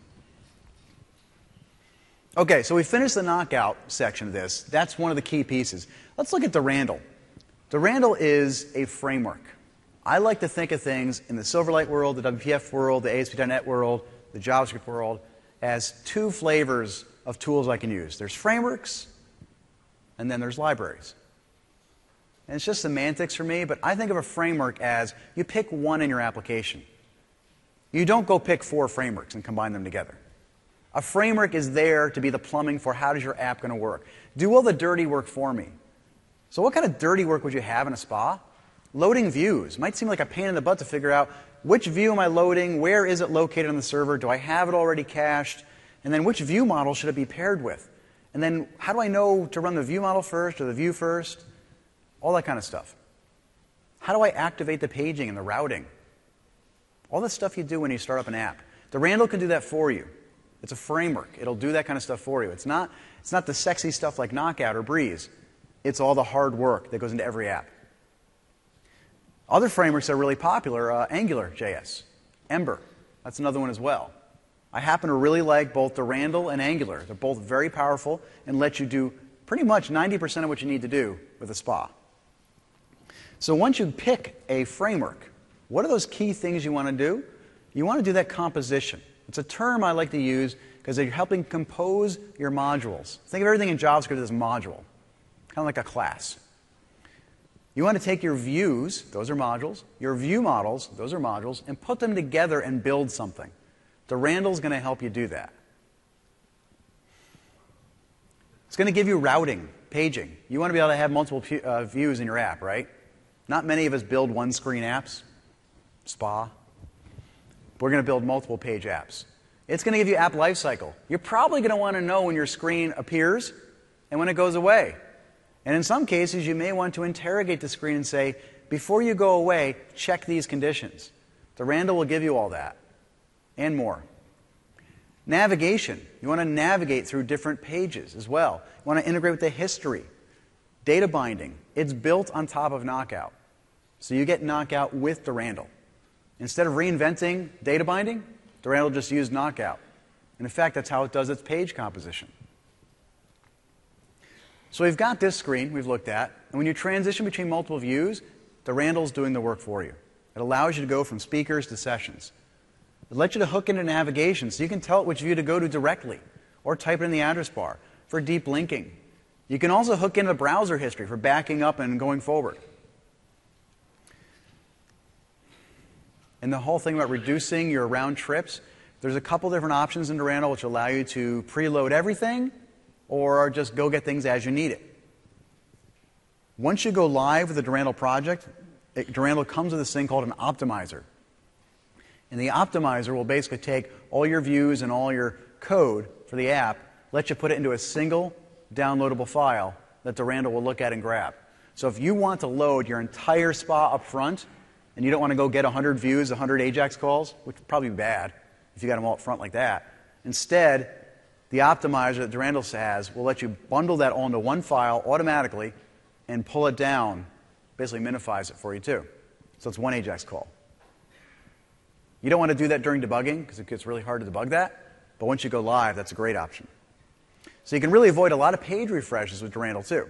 Okay, so we finished the knockout section of this. That's one of the key pieces. Let's look at Durandal. Durandal is a framework. I like to think of things in the Silverlight world, the WPF world, the ASP.NET world, the JavaScript world, as two flavors of tools I can use. There's frameworks, and then there's libraries. And it's just semantics for me, but I think of a framework as you pick one in your application. You don't go pick 4 frameworks and combine them together. A framework is there to be the plumbing for how is your app going to work. Do all the dirty work for me. So what kind of dirty work would you have in a spa? Loading views. Might seem like a pain in the butt to figure out which view am I loading, where is it located on the server, do I have it already cached, and then which view model should it be paired with? And then how do I know to run the view model first or the view first? All that kind of stuff. How do I activate the paging and the routing? All the stuff you do when you start up an app. Durandal can do that for you. It's a framework. It'll do that kind of stuff for you. It's not the sexy stuff like Knockout or Breeze. It's all the hard work that goes into every app. Other frameworks that are really popular, AngularJS, Ember. That's another one as well. I happen to really like both Durandal and Angular. They're both very powerful and let you do pretty much 90% of what you need to do with a spa. So once you pick a framework, what are those key things you want to do? You want to do that composition. It's a term I like to use because you're helping compose your modules. Think of everything in JavaScript as module, kind of like a class. You want to take your views, those are modules, your view models, those are modules, and put them together and build something. Durandal is going to help you do that. It's going to give you routing, paging. You want to be able to have multiple views in your app, right? Not many of us build one-screen apps. Spa. We're going to build multiple page apps. It's going to give you app lifecycle. You're probably going to want to know when your screen appears and when it goes away. And in some cases, you may want to interrogate the screen and say, before you go away, check these conditions. The Randall will give you all that and more. Navigation. You want to navigate through different pages as well. You want to integrate with the history. Data binding. It's built on top of Knockout. So you get Knockout with the Randall. Instead of reinventing data binding, the Randall just used Knockout. And in fact, that's how it does its page composition. So we've got this screen we've looked at, and when you transition between multiple views, the Randall's doing the work for you. It allows you to go from speakers to sessions. It lets you to hook into navigation so you can tell it which view to go to directly, or type it in the address bar for deep linking. You can also hook into the browser history for backing up and going forward. And the whole thing about reducing your round trips, there's a couple different options in Durandal which allow you to preload everything or just go get things as you need it. Once you go live with the Durandal project, Durandal comes with this thing called an optimizer. And the optimizer will basically take all your views and all your code for the app, let you put it into a single downloadable file that Durandal will look at and grab. So if you want to load your entire spa up front, and you don't want to go get 100 views, 100 AJAX calls, which would probably be bad if you got them all up front like that. Instead, the optimizer that Durandal has will let you bundle that all into one file automatically and pull it down, basically minifies it for you too. So it's one AJAX call. You don't want to do that during debugging because it gets really hard to debug that, but once you go live, that's a great option. So you can really avoid a lot of page refreshes with Durandal too.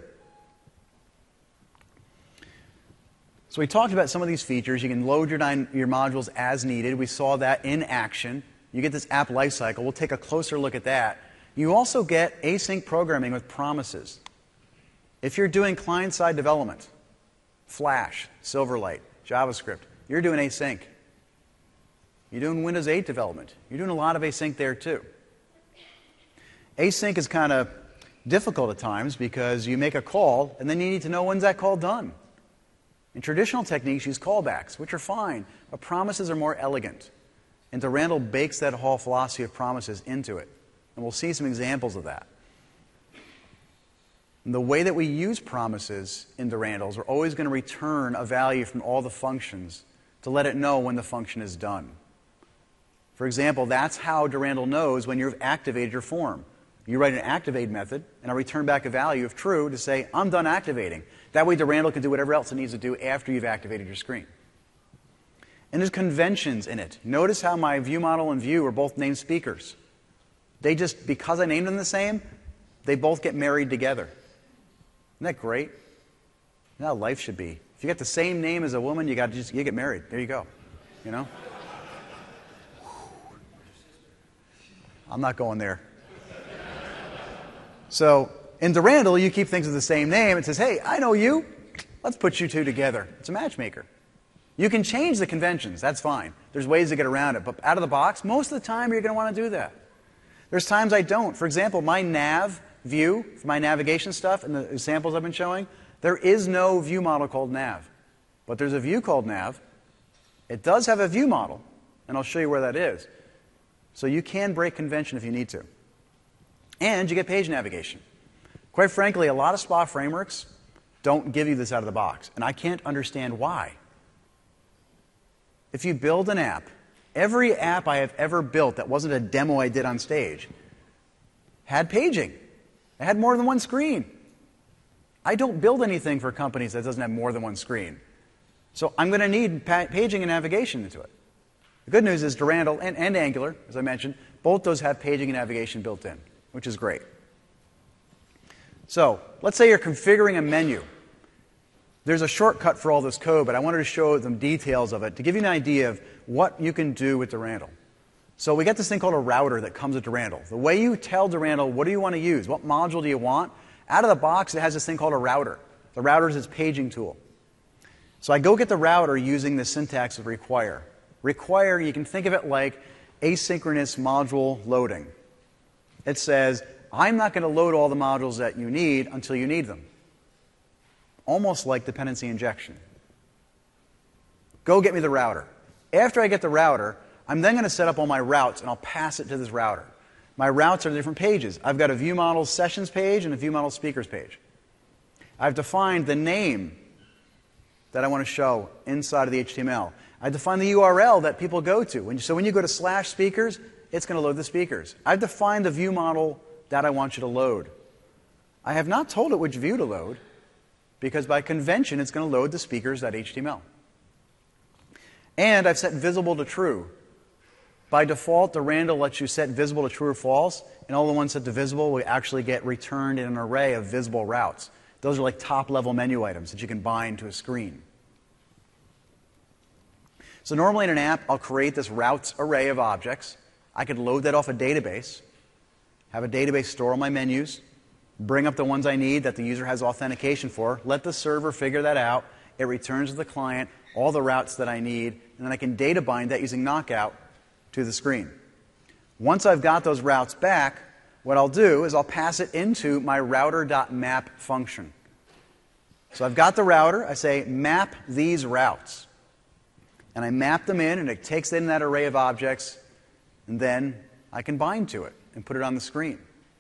So we talked about some of these features. You can load your modules as needed. We saw that in action. You get this app lifecycle. We'll take a closer look at that. You also get async programming with promises. If you're doing client-side development, Flash, Silverlight, JavaScript, you're doing async. You're doing Windows 8 development. You're doing a lot of async there too. Async is kind of difficult at times because you make a call and then you need to know when's that call done. In traditional techniques, use callbacks, which are fine, but promises are more elegant. And Durandal bakes that whole philosophy of promises into it. And we'll see some examples of that. And the way that we use promises in Durandal is we're always going to return a value from all the functions to let it know when the function is done. For example, that's how Durandal knows when you've activated your form. You write an activate method, and I'll return back a value of true to say, I'm done activating. That way Durandal can do whatever else it needs to do after you've activated your screen. And there's conventions in it. Notice how my view model and view are both named speakers. They just, because I named them the same, they both get married together. Isn't that great? That's how life should be. If you got the same name as a woman, you get married. There you go. You know? I'm not going there. So in Durandal, you keep things with the same name. It says, hey, I know you. Let's put you two together. It's a matchmaker. You can change the conventions. That's fine. There's ways to get around it. But out of the box, most of the time, you're going to want to do that. There's times I don't. For example, my nav view, for my navigation stuff and the examples I've been showing, there is no view model called nav. But there's a view called nav. It does have a view model, and I'll show you where that is. So you can break convention if you need to. And you get page navigation. Quite frankly, a lot of SPA frameworks don't give you this out of the box, and I can't understand why. If you build an app, every app I have ever built that wasn't a demo I did on stage had paging. It had more than one screen. I don't build anything for companies that doesn't have more than one screen. So I'm going to need paging and navigation into it. The good news is Durandal and Angular, as I mentioned, both those have paging and navigation built in, which is great. So let's say you're configuring a menu. There's a shortcut for all this code, but I wanted to show some details of it to give you an idea of what you can do with Durandal. So we got this thing called a router that comes with Durandal. The way you tell Durandal what do you want to use, what module do you want, out of the box it has this thing called a router. The router is its paging tool. So I go get the router using the syntax of require. Require, you can think of it like asynchronous module loading. It says, I'm not going to load all the modules that you need until you need them. Almost like dependency injection. Go get me the router. After I get the router, I'm then going to set up all my routes, and I'll pass it to this router. My routes are different pages. I've got a View Models Sessions page and a View Models Speakers page. I've defined the name that I want to show inside of the HTML. I define the URL that people go to. So when you go to /speakers, it's going to load the speakers. I've defined the view model that I want you to load. I have not told it which view to load, because by convention, it's going to load the speakers.html. And I've set visible to true. By default, the Randall lets you set visible to true or false, and all the ones set to visible will actually get returned in an array of visible routes. Those are like top-level menu items that you can bind to a screen. So normally in an app, I'll create this routes array of objects. I could load that off a database, have a database store all my menus, bring up the ones I need that the user has authentication for, let the server figure that out. It returns to the client all the routes that I need, and then I can data bind that using Knockout to the screen. Once I've got those routes back, what I'll do is I'll pass it into my router.map function. So I've got the router. I say map these routes. And I map them in, and it takes in that array of objects, and then I can bind to it and put it on the screen.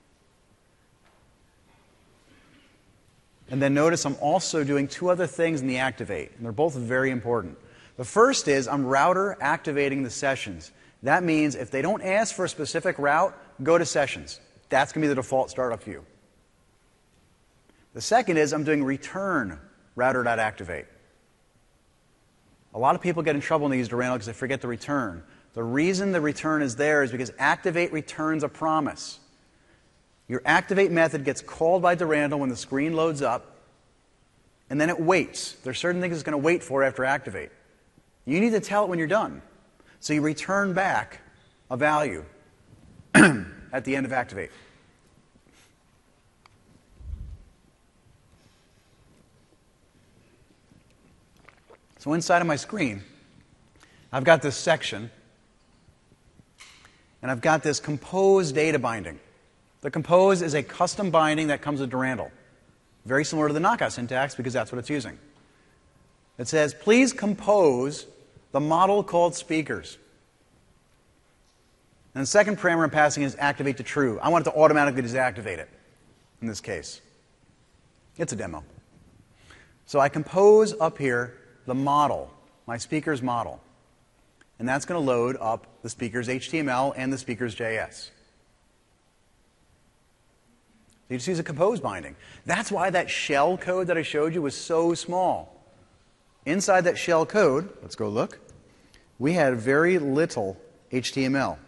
And then notice I'm also doing two other things in the activate, and they're both very important. The first is I'm router activating the sessions. That means if they don't ask for a specific route, go to sessions. That's going to be the default startup view. The second is I'm doing return router.activate. A lot of people get in trouble when they use Durandal because they forget the return. The reason the return is there is because activate returns a promise. Your activate method gets called by Durandal when the screen loads up, and then it waits. There's certain things it's going to wait for after activate. You need to tell it when you're done. So you return back a value at the end of activate. So inside of my screen, I've got this section, and I've got this compose data binding. The compose is a custom binding that comes with Durandal. Very similar to the Knockout syntax because that's what it's using. It says, please compose the model called speakers. And the second parameter I'm passing is activate to true. I want it to automatically deactivate it in this case. It's a demo. So I compose up here the model, my speakers model. And that's going to load up the speakers HTML and the speakers JS. So you just use a compose binding. That's why that shell code that I showed you was so small. Inside that shell code, let's go look, we had very little HTML.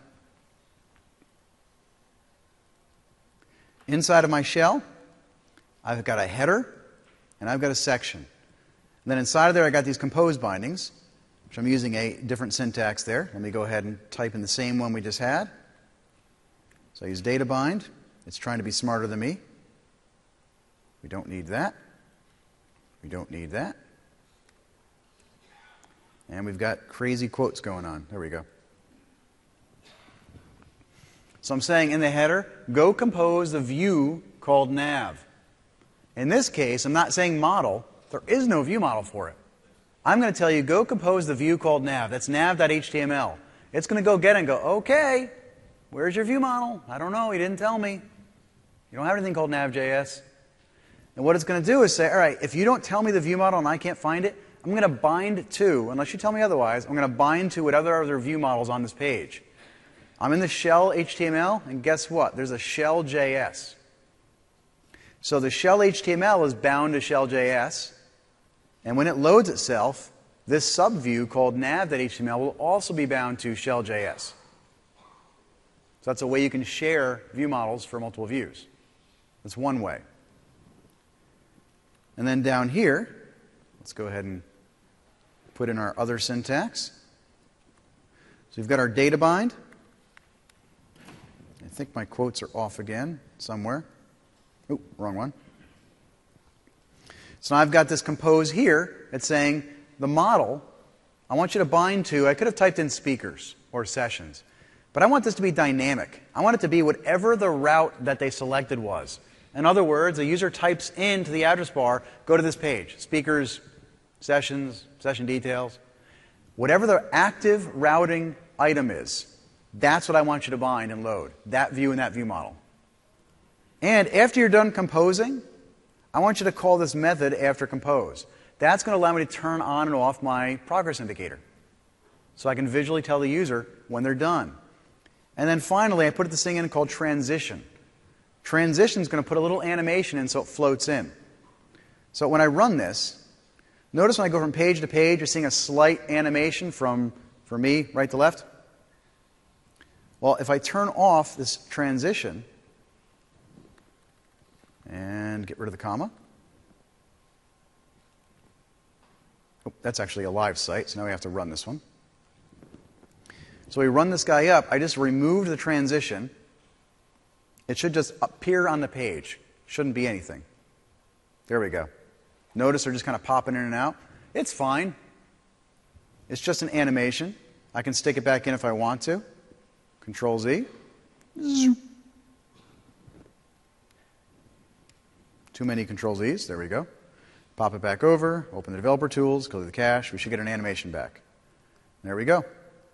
Inside of my shell, I've got a header and I've got a section. And then inside of there, I got these compose bindings, which I'm using a different syntax there. Let me go ahead and type in the same one we just had. So I use data bind. It's trying to be smarter than me. We don't need that. We don't need that. And we've got crazy quotes going on. There we go. So I'm saying in the header, go compose the view called nav. In this case, I'm not saying model. There is no view model for it. I'm going to tell you, go compose the view called nav. That's nav.html. It's going to go get it and go, okay, where's your view model? I don't know. He didn't tell me. You don't have anything called nav.js. And what it's going to do is say, all right, if you don't tell me the view model and I can't find it, I'm going to bind to, unless you tell me otherwise, I'm going to bind to whatever other view models on this page. I'm in the shell HTML, and guess what? There's a shell JS. So the shell HTML is bound to shell JS, and when it loads itself, this subview called nav.html will also be bound to shell JS. So that's a way you can share view models for multiple views. That's one way. And then down here, let's go ahead and put in our other syntax. So we've got our data bind. I think my quotes are off again somewhere. Oh, wrong one. So now I've got this compose here. It's saying the model, I want you to bind to, I could have typed in speakers or sessions, but I want this to be dynamic. I want it to be whatever the route that they selected was. In other words, a user types into the address bar, go to this page, speakers, sessions, session details. Whatever the active routing item is. That's what I want you to bind and load, that view and that view model. And after you're done composing, I want you to call this method after compose. That's going to allow me to turn on and off my progress indicator, so I can visually tell the user when they're done. And then finally, I put this thing in called transition. Transition is going to put a little animation in so it floats in. So when I run this, notice when I go from page to page, you're seeing a slight animation from, for me, right to left. Well, if I turn off this transition and get rid of the comma. Oh, that's actually a live site, so now we have to run this one. So we run this guy up. I just removed the transition. It should just appear on the page. Shouldn't be anything. There we go. Notice they're just kind of popping in and out. It's fine. It's just an animation. I can stick it back in if I want to. Control Z. Too many Control Z's. There we go. Pop it back over. Open the developer tools. Go to the cache. We should get an animation back. There we go.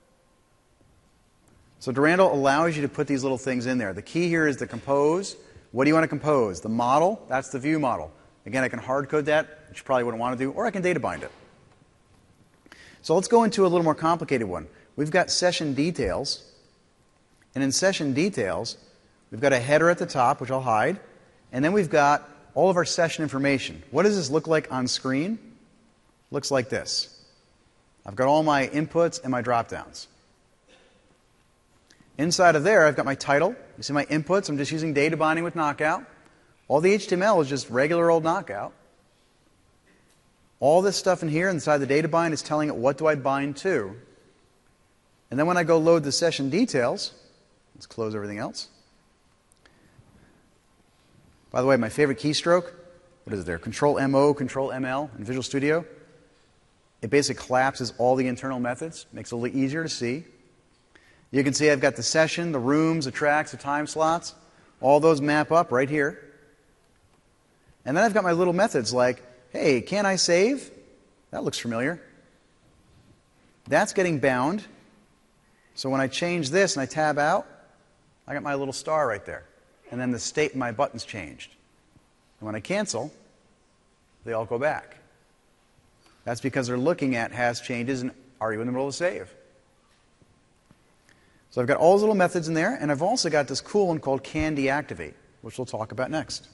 So Durandal allows you to put these little things in there. The key here is to compose. What do you want to compose? The model, that's the view model. Again, I can hard code that, which you probably wouldn't want to do, or I can data bind it. So let's go into a little more complicated one. We've got session details. And in session details, we've got a header at the top, which I'll hide. And then we've got all of our session information. What does this look like on screen? Looks like this. I've got all my inputs and my drop-downs. Inside of there, I've got my title. You see my inputs. I'm just using data binding with Knockout. All the HTML is just regular old Knockout. All this stuff in here inside the data bind is telling it what do I bind to. And then when I go load the session details, let's close everything else. By the way, my favorite keystroke, what is it there? Control-MO, Control-ML in Visual Studio. It basically collapses all the internal methods, makes it a little easier to see. You can see I've got the session, the rooms, the tracks, the time slots. All those map up right here. And then I've got my little methods like, hey, can I save? That looks familiar. That's getting bound. So when I change this and I tab out, I got my little star right there. And then the state of my buttons changed. And when I cancel, they all go back. That's because they're looking at has changes and are you in the middle of save? So I've got all those little methods in there, and I've also got this cool one called can deactivate, which we'll talk about next.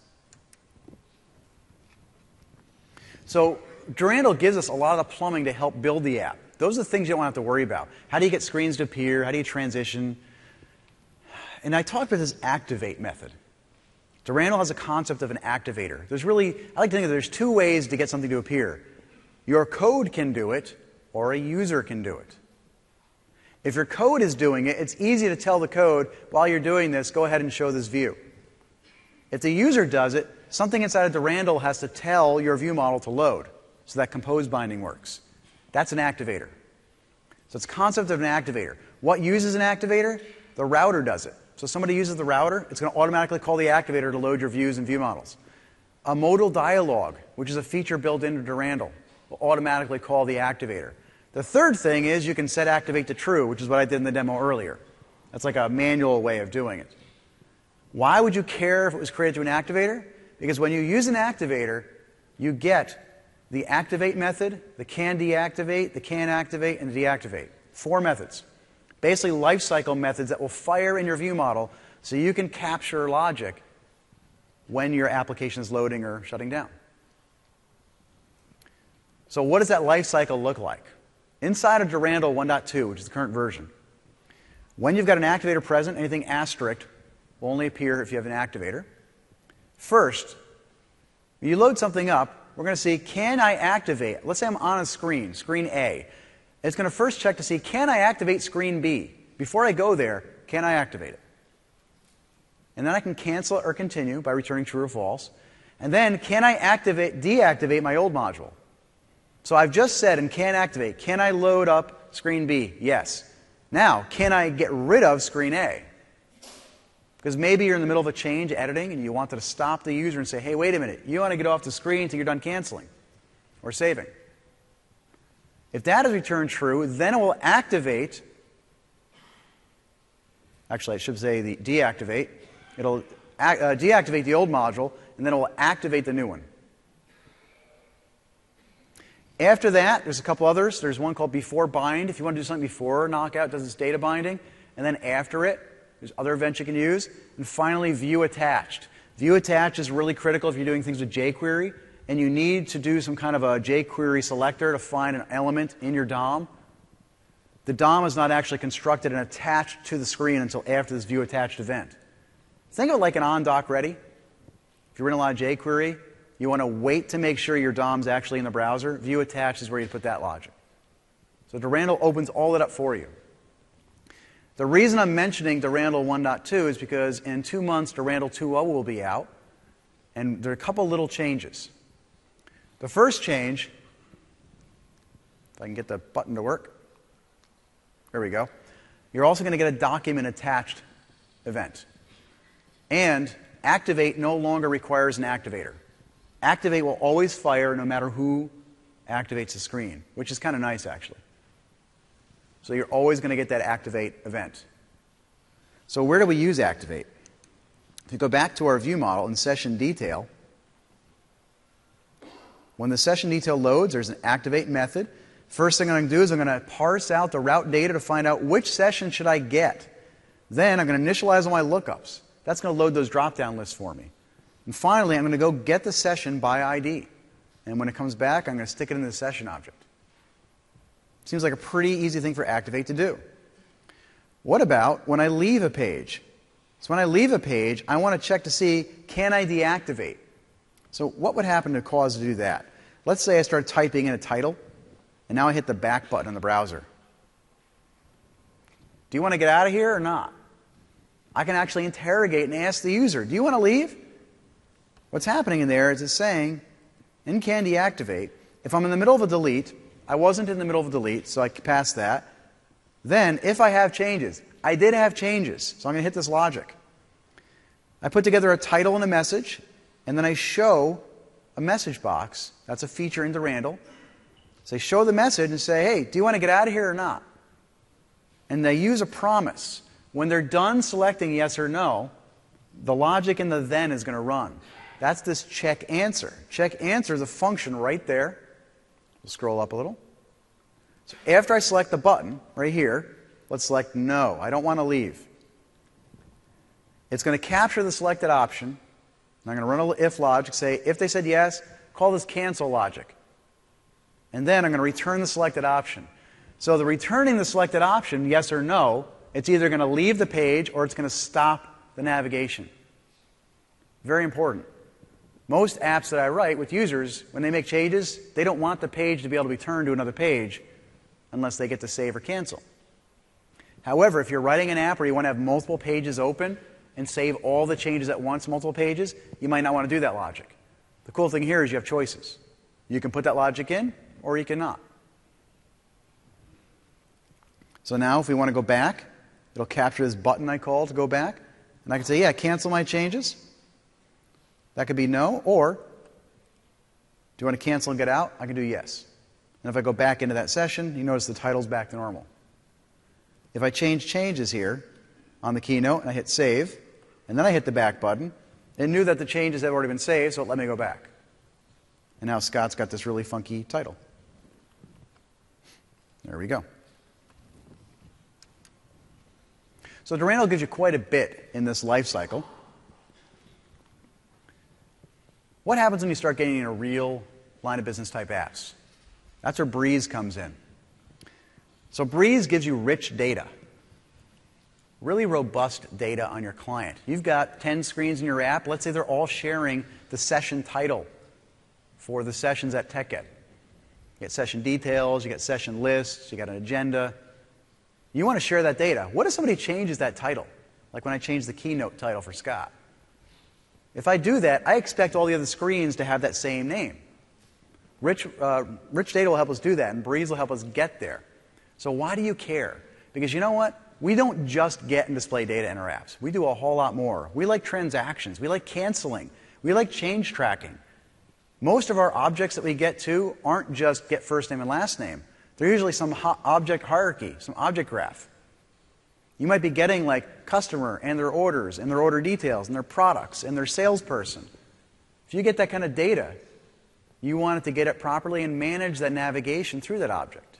So Durandal gives us a lot of the plumbing to help build the app. Those are the things you don't have to worry about. How do you get screens to appear? How do you transition? And I talked about this activate method. Durandal has a concept of an activator. There's really, I like to think that there's two ways to get something to appear. Your code can do it, or a user can do it. If your code is doing it, it's easy to tell the code, while you're doing this, go ahead and show this view. If the user does it, something inside of Durandal has to tell your view model to load, so that compose binding works. That's an activator. So it's the concept of an activator. What uses an activator? The router does it. So if somebody uses the router, it's going to automatically call the activator to load your views and view models. A modal dialog, which is a feature built into Durandal, will automatically call the activator. The third thing is you can set activate to true, which is what I did in the demo earlier. That's like a manual way of doing it. Why would you care if it was created to an activator? Because when you use an activator, you get the activate method, the can deactivate, the can activate, and the deactivate. 4 methods. Basically lifecycle methods that will fire in your view model so you can capture logic when your application is loading or shutting down. So what does that lifecycle look like? Inside of Durandal 1.2, which is the current version, when you've got an activator present, anything asterisk will only appear if you have an activator. First, when you load something up, we're going to see, can I activate? Let's say I'm on a screen, screen A. It's going to first check to see, can I activate screen B? Before I go there, can I activate it? And then I can cancel it or continue by returning true or false. And then, can I deactivate my old module? So I've just said in can activate, can I load up screen B? Yes. Now, can I get rid of screen A? Because maybe you're in the middle of a change, editing, and you wanted to stop the user and say, hey, wait a minute, you want to get off the screen until you're done canceling or saving. If that is returned true, then it will activate Actually, I should say the deactivate. It'll deactivate the old module, and then it will activate the new one. After that, there's a couple others. There's one called before bind. If you want to do something before knockout, it does its data binding. And then after it, there's other events you can use. And finally, view attached. View attached is really critical if you're doing things with jQuery, and you need to do some kind of a jQuery selector to find an element in your DOM. The DOM is not actually constructed and attached to the screen until after this view attached event. Think of it like an on-doc ready. If you're in a lot of jQuery, you want to wait to make sure your DOM's actually in the browser. View attached is where you put that logic. So Durandal opens all that up for you. The reason I'm mentioning Durandal 1.2 is because in 2 months, Durandal 2.0 will be out, and there are a couple little changes. The first change, if I can get the button to work, there we go. You're also going to get a document attached event. And activate no longer requires an activator. Activate will always fire no matter who activates the screen, which is kind of nice, actually. So you're always going to get that activate event. So where do we use activate? If you go back to our view model in session detail, when the session detail loads, there's an activate method. First thing I'm going to do is I'm going to parse out the route data to find out which session should I get. Then I'm going to initialize all my lookups. That's going to load those drop-down lists for me. And finally, I'm going to go get the session by ID. And when it comes back, I'm going to stick it in the session object. Seems like a pretty easy thing for Activate to do. What about when I leave a page? So when I leave a page, I want to check to see, can I deactivate? So what would happen to cause to do that? Let's say I start typing in a title, and now I hit the back button on the browser. Do you want to get out of here or not? I can actually interrogate and ask the user, do you want to leave? What's happening in there is it's saying, in can deactivate, if I'm in the middle of a delete, I wasn't in the middle of a delete, so I passed that. Then, if I have changes, I did have changes, so I'm going to hit this logic. I put together a title and a message, and then I show a message box. That's a feature in Durandal. So I show the message and say, hey, do you want to get out of here or not? And they use a promise. When they're done selecting yes or no, the logic in the then is going to run. That's this check answer. Check answer is a function right there. We'll scroll up a little. So after I select the button right here, let's select no. I don't want to leave. It's going to capture the selected option. And I'm going to run a little if logic, say if they said yes, call this cancel logic. And then I'm going to return the selected option. So the returning the selected option, yes or no, it's either going to leave the page or it's going to stop the navigation. Very important. Most apps that I write with users, when they make changes, they don't want the page to be able to be turned to another page unless they get to save or cancel. However, if you're writing an app where you want to have multiple pages open and save all the changes at once, multiple pages, you might not want to do that logic. The cool thing here is you have choices. You can put that logic in or you cannot. So now if we want to go back, it'll capture this button I call to go back. And I can say, yeah, cancel my changes. That could be no, or do you want to cancel and get out? I can do yes. And if I go back into that session, you notice the title's back to normal. If I change changes here on the keynote and I hit save, and then I hit the back button, it knew that the changes had already been saved, so it let me go back. And now Scott's got this really funky title. There we go. So Durandal gives you quite a bit in this life cycle. What happens when you start getting into real line of business type apps? That's where Breeze comes in. So Breeze gives you rich data, really robust data on your client. You've got 10 screens in your app. Let's say they're all sharing the session title for the sessions at TechEd. You get session details, you get session lists, you got an agenda. You want to share that data. What if somebody changes that title? Like when I changed the keynote title for Scott. If I do that, I expect all the other screens to have that same name. Rich data will help us do that, and Breeze will help us get there. So why do you care? Because you know what? We don't just get and display data in our apps. We do a whole lot more. We like transactions. We like canceling. We like change tracking. Most of our objects that we get to aren't just get first name and last name. They're usually some object hierarchy, some object graph. You might be getting like customer and their orders and their order details and their products and their salesperson. If you get that kind of data, you want it to get it properly and manage that navigation through that object.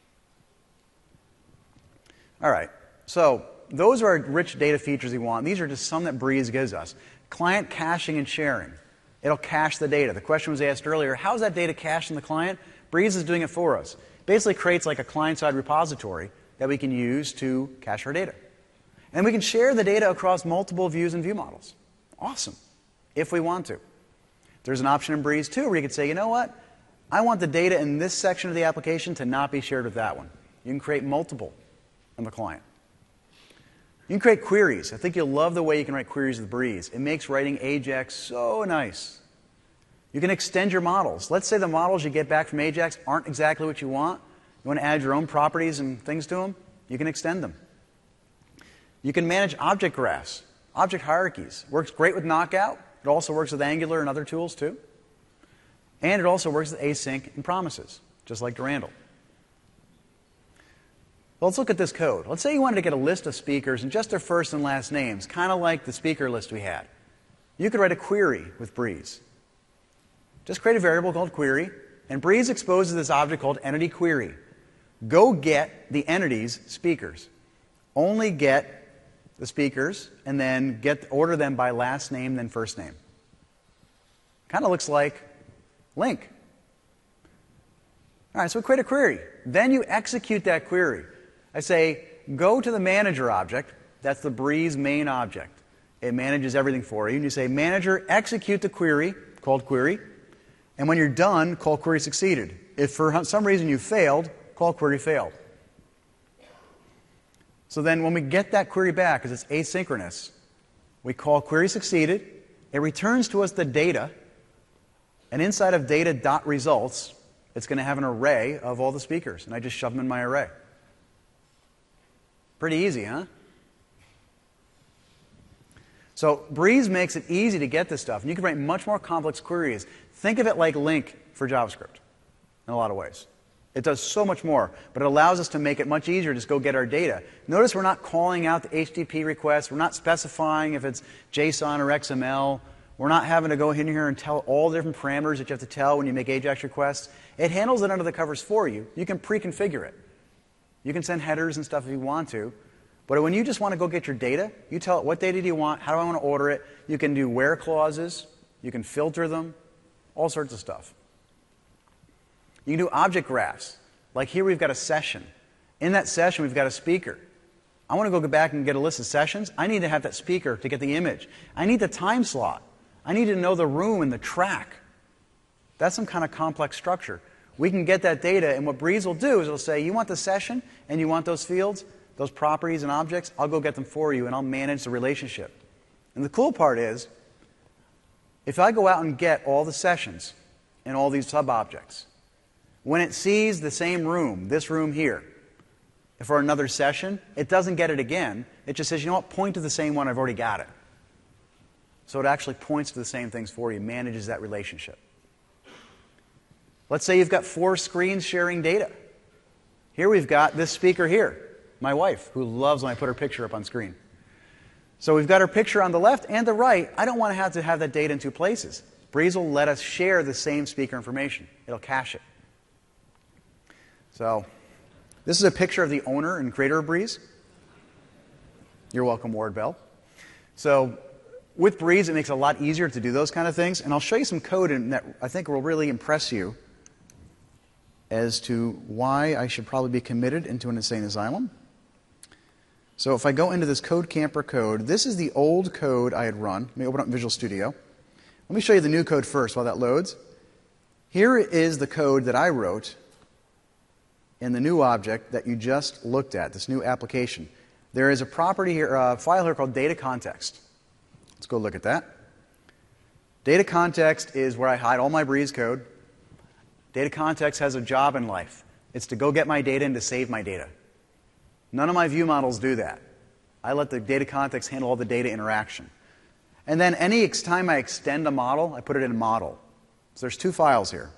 All right, so those are rich data features we want. These are just some that Breeze gives us. Client caching and sharing. It'll cache the data. The question was asked earlier, how is that data cached in the client? Breeze is doing it for us. Basically creates like a client-side repository that we can use to cache our data. And we can share the data across multiple views and view models. Awesome, if we want to. There's an option in Breeze too where you could say, you know what? I want the data in this section of the application to not be shared with that one. You can create multiple on the client. You can create queries. I think you'll love the way you can write queries with Breeze. It makes writing AJAX so nice. You can extend your models. Let's say the models you get back from AJAX aren't exactly what you want. You want to add your own properties and things to them? You can extend them. You can manage object graphs, object hierarchies. Works great with Knockout. It also works with Angular and other tools too. And it also works with async and promises, just like Durandal. Well, let's look at this code. Let's say you wanted to get a list of speakers and just their first and last names, kind of like the speaker list we had. You could write a query with Breeze. Just create a variable called query, and Breeze exposes this object called entity query. Go get the entity's speakers. Only get the speakers, and then order them by last name, then first name. Kind of looks like LINQ. All right, so we create a query. Then you execute that query. I say, go to the manager object. That's the Breeze main object. It manages everything for you. And you say, manager, execute the query, called query. And when you're done, call query succeeded. If for some reason you failed, call query failed. So then when we get that query back, because it's asynchronous, we call query succeeded. It returns to us the data. And inside of data.results, it's going to have an array of all the speakers. And I just shove them in my array. Pretty easy, huh? So Breeze makes it easy to get this stuff. And you can write much more complex queries. Think of it like LINQ for JavaScript in a lot of ways. It does so much more, but it allows us to make it much easier to just go get our data. Notice we're not calling out the HTTP request. We're not specifying if it's JSON or XML. We're not having to go in here and tell all the different parameters that you have to tell when you make AJAX requests. It handles it under the covers for you. You can pre-configure it. You can send headers and stuff if you want to. But when you just want to go get your data, you tell it what data do you want, how do I want to order it. You can do where clauses. You can filter them. All sorts of stuff. You can do object graphs. Like here we've got a session. In that session we've got a speaker. I want to go back and get a list of sessions. I need to have that speaker to get the image. I need the time slot. I need to know the room and the track. That's some kind of complex structure. We can get that data, and what Breeze will do is it'll say, you want the session and you want those fields, those properties and objects, I'll go get them for you and I'll manage the relationship. And the cool part is, if I go out and get all the sessions and all these sub-objects, when it sees the same room, this room here, for another session, it doesn't get it again. It just says, you know what, point to the same one, I've already got it. So it actually points to the same things for you, manages that relationship. Let's say you've got 4 screens sharing data. Here we've got this speaker here, my wife, who loves when I put her picture up on screen. So we've got her picture on the left and the right. I don't want to have that data in 2 places. Breeze will let us share the same speaker information. It'll cache it. So this is a picture of the owner and creator of Breeze. You're welcome, Ward Bell. So with Breeze, it makes it a lot easier to do those kind of things. And I'll show you some code that I think will really impress you as to why I should probably be committed into an insane asylum. So if I go into this Code Camper code, this is the old code I had run. Let me open up Visual Studio. Let me show you the new code first while that loads. Here is the code that I wrote in the new object that you just looked at, this new application. There is a property here, a file here called data context. Let's go look at that. Data context is where I hide all my Breeze code. Data context has a job in life. It's to go get my data and to save my data. None of my view models do that. I let the data context handle all the data interaction. And then any time I extend a model, I put it in a model. So there's 2 files here.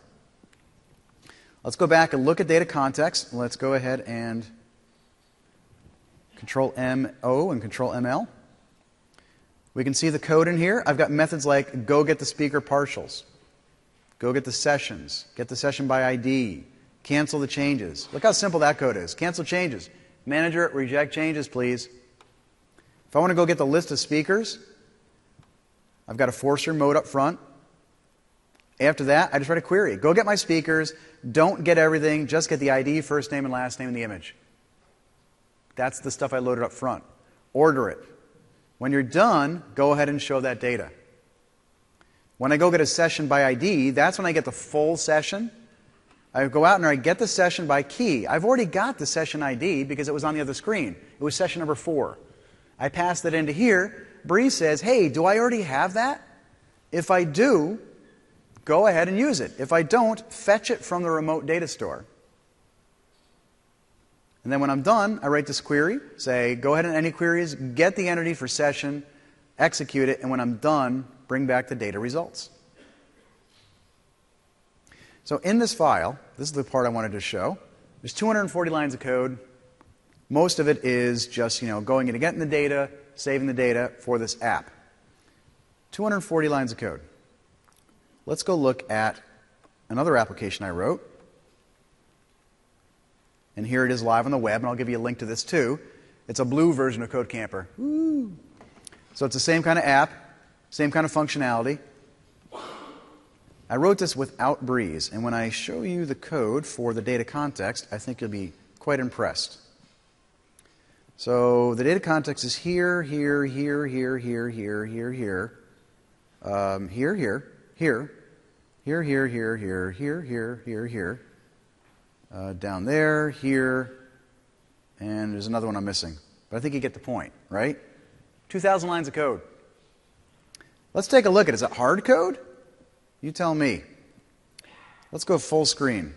Let's go back and look at data context. Let's go ahead and Control M-O and Control M-L. We can see the code in here. I've got methods like go get the speaker partials, go get the sessions, get the session by ID, cancel the changes. Look how simple that code is. Cancel changes. Manager, reject changes, please. If I want to go get the list of speakers, I've got a forcer mode up front. After that, I just write a query. Go get my speakers. Don't get everything. Just get the ID, first name and last name, and the image. That's the stuff I loaded up front. Order it. When you're done, go ahead and show that data. When I go get a session by ID, that's when I get the full session. I go out and I get the session by key. I've already got the session ID because it was on the other screen. It was session number 4. I pass that into here. Breeze says, hey, do I already have that? If I do, go ahead and use it. If I don't, fetch it from the remote data store. And then when I'm done, I write this query, say, go ahead and any queries, get the entity for session, execute it, and when I'm done, bring back the data results. So in this file, this is the part I wanted to show. There's 240 lines of code. Most of it is just, going in and getting the data, saving the data for this app. 240 lines of code. Let's go look at another application I wrote. And here it is live on the web, and I'll give you a link to this too. It's a blue version of CodeCamper. Woo. So it's the same kind of app, same kind of functionality. I wrote this without Breeze, and when I show you the code for the data context, I think you'll be quite impressed. So the data context is here, here, here, here, here, here, here, here, here, here, here, here, here, here, here, here, here, here, here. Down there, here, and there's another one I'm missing. But I think you get the point, right? 2,000 lines of code. Let's take a look at it. Is it hard code? You tell me. Let's go full screen.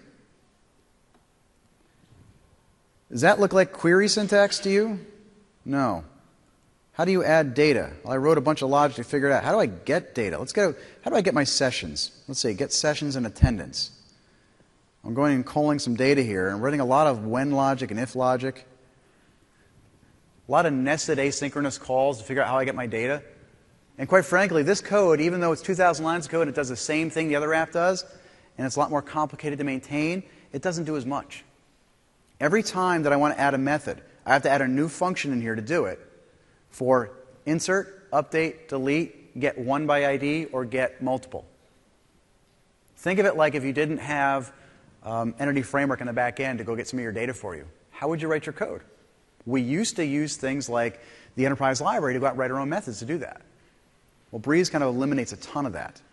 Does that look like query syntax to you? No. How do you add data? Well, I wrote a bunch of logic to figure it out. How do I get data? How do I get my sessions? Let's say get sessions and attendance. I'm going and calling some data here. I'm writing a lot of when logic and if logic. A lot of nested asynchronous calls to figure out how I get my data. And quite frankly, this code, even though it's 2,000 lines of code, it does the same thing the other app does, and it's a lot more complicated to maintain, it doesn't do as much. Every time that I want to add a method, I have to add a new function in here to do it for insert, update, delete, get one by ID, or get multiple. Think of it like if you didn't have Entity Framework in the back end to go get some of your data for you. How would you write your code? We used to use things like the Enterprise Library to go out and write our own methods to do that. Well, Breeze kind of eliminates a ton of that.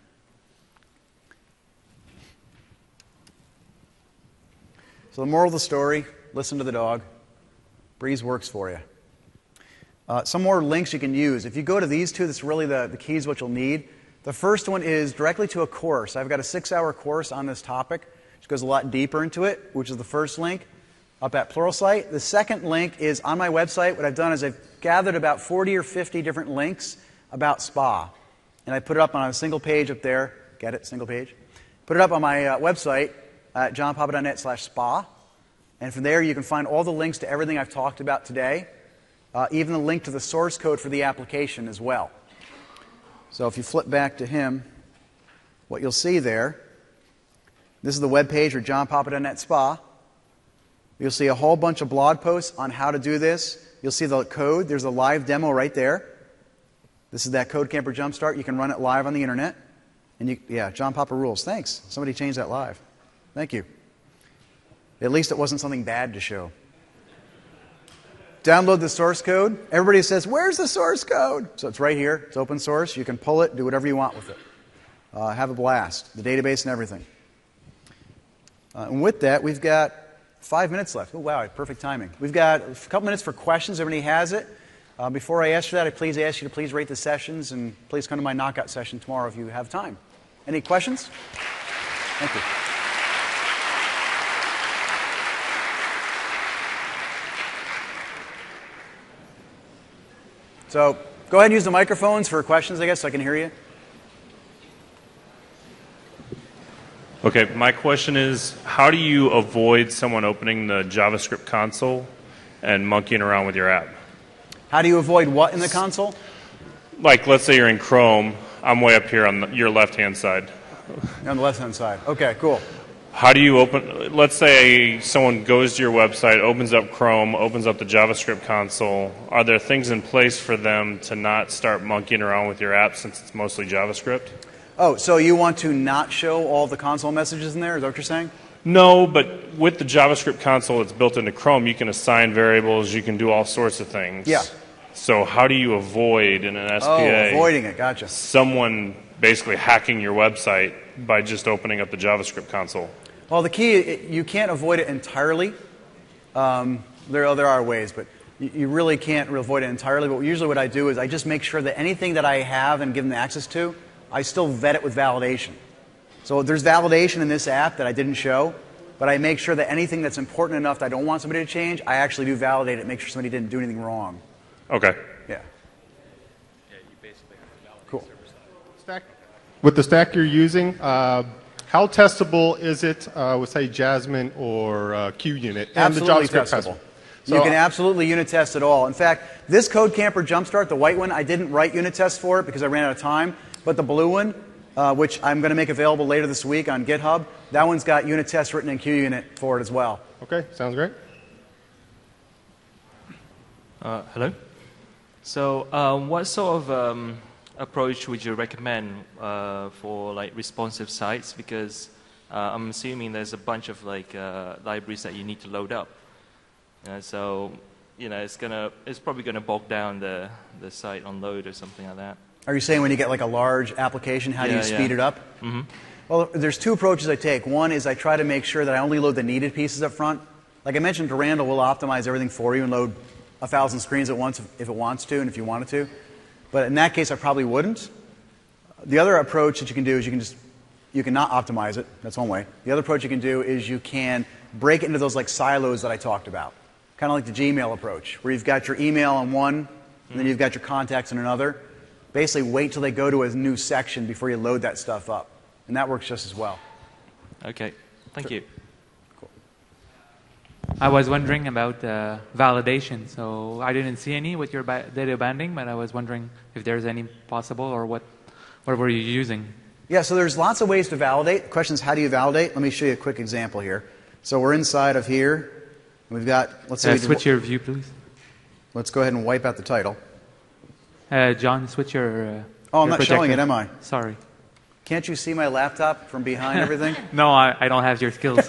So the moral of the story, listen to the dog. Breeze works for you. Some more links you can use. If you go to these two, that's really the keys what you'll need. The first one is directly to a course. I've got a 6-hour course on this topic, which goes a lot deeper into it, which is the first link up at Pluralsight. The second link is on my website. What I've done is I've gathered about 40 or 50 different links about SPA. And I put it up on a single page up there. Get it? Single page. Put it up on my website at johnpapa.net/SPA. And from there you can find all the links to everything I've talked about today, even the link to the source code for the application as well. So if you flip back to him, what you'll see there, this is the web page for johnpapa.net/SPA. You'll see a whole bunch of blog posts on how to do this. You'll see the code. There's a live demo right there. This is that CodeCamper Jumpstart. You can run it live on the internet. And yeah, John Papa rules. Thanks. Somebody changed that live. Thank you. At least it wasn't something bad to show. Download the source code. Everybody says, where's the source code? So it's right here. It's open source. You can pull it, do whatever you want with it. Have a blast. The database and everything. And with that, we've got 5 minutes left. Oh, wow, perfect timing. We've got a couple minutes for questions. Everybody has it. Before I ask for that, I please ask you to please rate the sessions and please come to my knockout session tomorrow if you have time. Any questions? Thank you. So go ahead and use the microphones for questions, I guess, so I can hear you. Okay, my question is, how do you avoid someone opening the JavaScript console and monkeying around with your app? How do you avoid what in the console? Like, let's say you're in Chrome. I'm way up here on your left-hand side. On the left-hand side. Okay, cool. How do you open, let's say someone goes to your website, opens up Chrome, opens up the JavaScript console. Are there things in place for them to not start monkeying around with your app since it's mostly JavaScript? Oh, so you want to not show all the console messages in there? Is that what you're saying? No, but with the JavaScript console that's built into Chrome, you can assign variables, you can do all sorts of things. Yeah. So how do you avoid in an SPA avoiding it, gotcha. someone basically hacking your website by just opening up the JavaScript console? Well, the key, you can't avoid it entirely. There are ways, but you really can't avoid it entirely. But usually what I do is I just make sure that anything that I have and give them access to, I still vet it with validation. So there's validation in this app that I didn't show, but I make sure that anything that's important enough that I don't want somebody to change, I actually do validate it, make sure somebody didn't do anything wrong. Okay. Yeah. Cool. Stack. With the stack you're using, how testable is it with, say, Jasmine or QUnit and Absolutely the JavaScript testable. testable? You can absolutely unit test it all. In fact, this Code Camper Jumpstart, the white one, I didn't write unit tests for it because I ran out of time. But the blue one, which I'm going to make available later this week on GitHub, that one's got unit tests written in QUnit for it as well. Okay, sounds great. Hello. So, what sort of approach would you recommend for like responsive sites? Because I'm assuming there's a bunch of like libraries that you need to load up. So, it's probably gonna bog down the site on load or something like that. Are you saying when you get like a large application, how do you speed it up? Mm-hmm. Well, there's two approaches I take. One is I try to make sure that I only load the needed pieces up front. Like I mentioned, Durandal will optimize everything for you and load 1,000 screens at once if it wants to and if you wanted to. But in that case, I probably wouldn't. The other approach that you can do is you can not optimize it. That's one way. The other approach you can do is you can break it into those like silos that I talked about. Kind of like the Gmail approach, where you've got your email on one, and then you've got your contacts in another. Basically, wait till they go to a new section before you load that stuff up. And that works just as well. Okay, thank you. Cool. I was wondering about validation. So I didn't see any with your data banding, but I was wondering if there's any possible or what were you using? Yeah, so there's lots of ways to validate. The question is, how do you validate? Let me show you a quick example here. So we're inside of here. We've got, let's say, switch your view, please. Let's go ahead and wipe out the title. John, switch your. Oh, I'm your not projector. showing it, am I? Sorry. Can't you see my laptop from behind everything? No, I don't have your skills.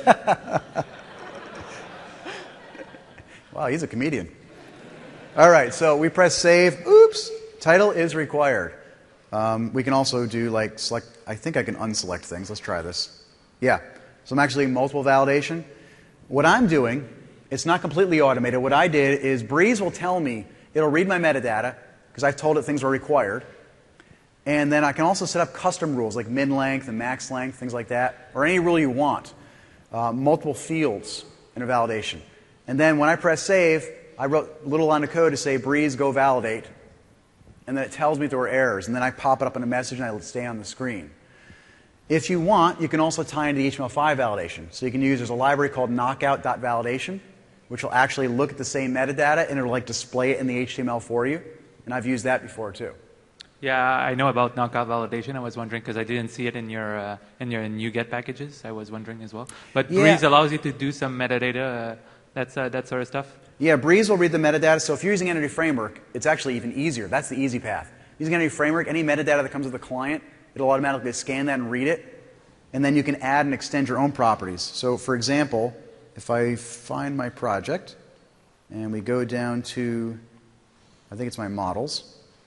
Wow, he's a comedian. All right, so we press save. Oops, title is required. We can also do like select. I think I can unselect things. Let's try this. Yeah, so I'm actually doing multiple validation. What I'm doing, it's not completely automated. What I did is Breeze will tell me, it'll read my metadata, because I've told it things are required. And then I can also set up custom rules like min length and max length, things like that, or any rule you want. Multiple fields in a validation. And then when I press save, I wrote a little line of code to say Breeze go validate. And then it tells me there were errors. And then I pop it up in a message and I stay on the screen. If you want, you can also tie into the HTML5 validation. So you can use, there's a library called knockout.validation, which will actually look at the same metadata and it'll like display it in the HTML for you. And I've used that before too. Yeah, I know about knockout validation. I was wondering because I didn't see it in your NuGet packages. I was wondering as well. But Yeah. Breeze allows you to do some metadata, that sort of stuff. Yeah, Breeze will read the metadata. So if you're using Entity Framework, it's actually even easier. That's the easy path. Using Entity Framework, any metadata that comes with the client, it'll automatically scan that and read it. And then you can add and extend your own properties. So for example, if I find my project and we go down to, I think it's my models.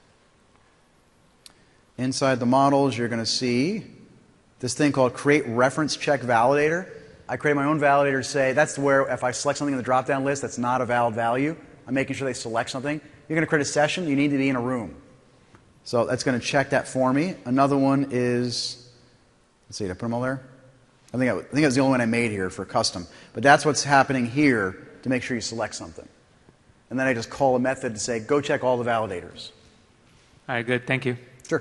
Inside the models, you're going to see this thing called Create Reference Check Validator. I create my own validator to say that's where if I select something in the drop-down list that's not a valid value, I'm making sure they select something. You're going to create a session, you need to be in a room. So that's going to check that for me. Another one is, let's see, did I put them all there? I think that was the only one I made here for custom. But that's what's happening here to make sure you select something. And then I just call a method to say, go check all the validators. All right, good. Thank you. Sure.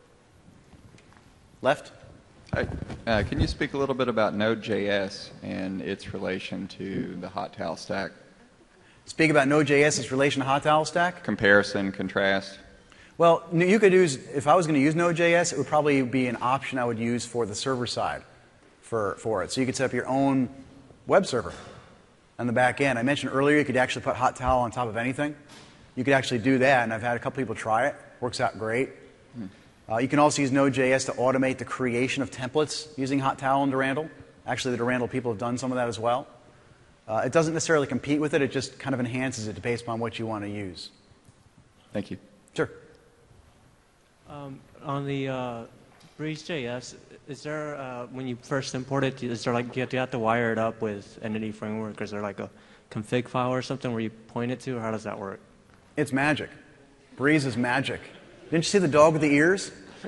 Left? Hi. Can you speak a little bit about Node.js and its relation to the Hot Towel stack? Speak about Node.js, its relation to Hot Towel Stack. Comparison, contrast. Well, you could use, if I was going to use Node.js, it would probably be an option I would use for the server side for it. So you could set up your own web server on the back end. I mentioned earlier you could actually put Hot Towel on top of anything. You could actually do that, and I've had a couple people try it. Works out great. You can also use Node.js to automate the creation of templates using Hot Towel and Durandal. Actually, the Durandal people have done some of that as well. It doesn't necessarily compete with it. It just kind of enhances it based on what you want to use. Thank you. Sure. On the Breeze.js, is there, when you first import it, is there like, do you have to wire it up with Entity Framework, or is there like a config file or something where you point it to, or how does that work? It's magic. Breeze is magic. Didn't you see the dog with the ears?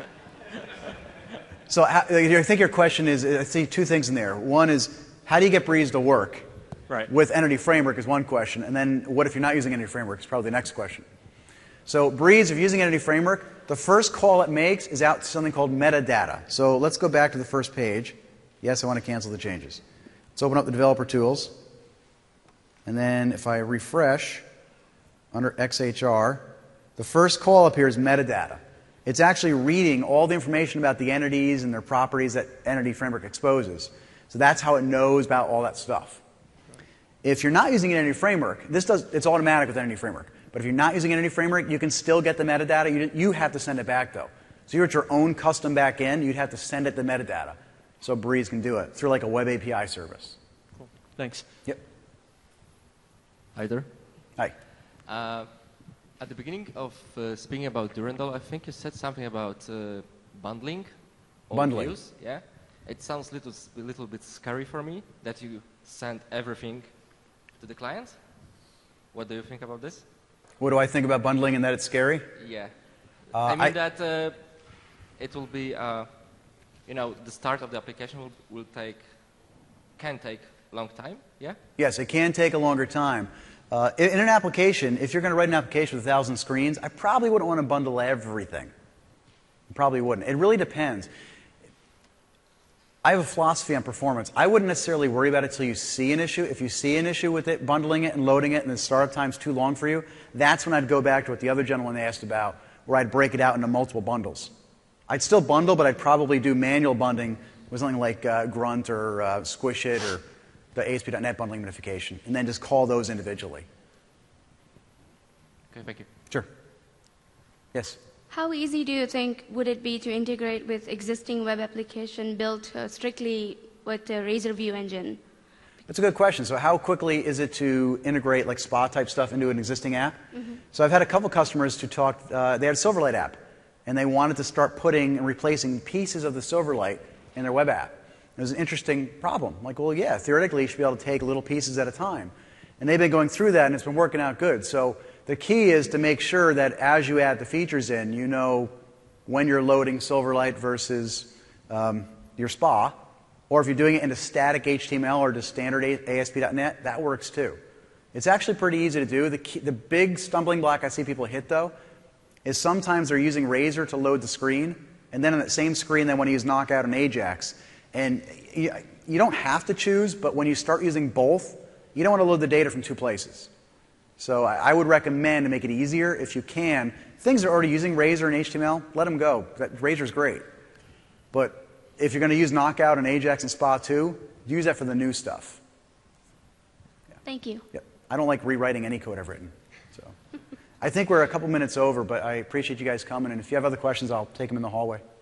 So I think your question is, I see two things in there. One is, how do you get Breeze to work? Right. With Entity Framework is one question, and then what if you're not using Entity Framework is probably the next question. So Breeze, if you're using Entity Framework, the first call it makes is out to something called metadata. So let's go back to the first page. Yes, I want to cancel the changes. Let's open up the developer tools. And then if I refresh under XHR, the first call up here is metadata. It's actually reading all the information about the entities and their properties that Entity Framework exposes. So that's how it knows about all that stuff. If you're not using Entity Framework, it's automatic with Entity Framework. But if you're not using Entity Framework, you can still get the metadata. You have to send it back, though. So you're at your own custom backend. You'd have to send it the metadata. So Breeze can do it through like a web API service. Cool. Thanks. Yep. Hi there. Hi. At the beginning of speaking about Durandal, I think you said something about bundling. All Bundling. Views. Yeah. It sounds a little bit scary for me that you send everything to the client. What do you think about this? What do I think about bundling and that it's scary? Yeah. I mean that it will be, the start of the application can take a long time, yeah? Yes, it can take a longer time. In an application, if you're going to write an application with 1,000 screens, I probably wouldn't want to bundle everything. Probably wouldn't. It really depends. I have a philosophy on performance. I wouldn't necessarily worry about it until you see an issue. If you see an issue with it, bundling it and loading it, and the startup time's too long for you, that's when I'd go back to what the other gentleman asked about, where I'd break it out into multiple bundles. I'd still bundle, but I'd probably do manual bundling with something like Grunt or Squishit or the ASP.NET bundling notification, and then just call those individually. Okay, thank you. Sure. Yes? How easy do you think would it be to integrate with existing web application built strictly with the Razor View engine? That's a good question. So how quickly is it to integrate like Spa type stuff into an existing app? So I've had a couple customers who talked, they had a Silverlight app, and they wanted to start putting and replacing pieces of the Silverlight in their web app. It was an interesting problem. Like, well, yeah, theoretically you should be able to take little pieces at a time. And they've been going through that, and it's been working out good. So the key is to make sure that as you add the features in, you know when you're loading Silverlight versus your Spa. Or if you're doing it into static HTML or just standard ASP.NET, that works too. It's actually pretty easy to do. The big stumbling block I see people hit, though, is sometimes they're using Razor to load the screen, and then on that same screen they want to use Knockout and Ajax. And you don't have to choose, but when you start using both, you don't want to load the data from two places. So I would recommend to make it easier, if you can. Things that are already using Razor and HTML, let them go. Razor's great. But if you're going to use Knockout and Ajax and Spa too, use that for the new stuff. Yeah. Thank you. Yep. I don't like rewriting any code I've written. So I think we're a couple minutes over, but I appreciate you guys coming. And if you have other questions, I'll take them in the hallway.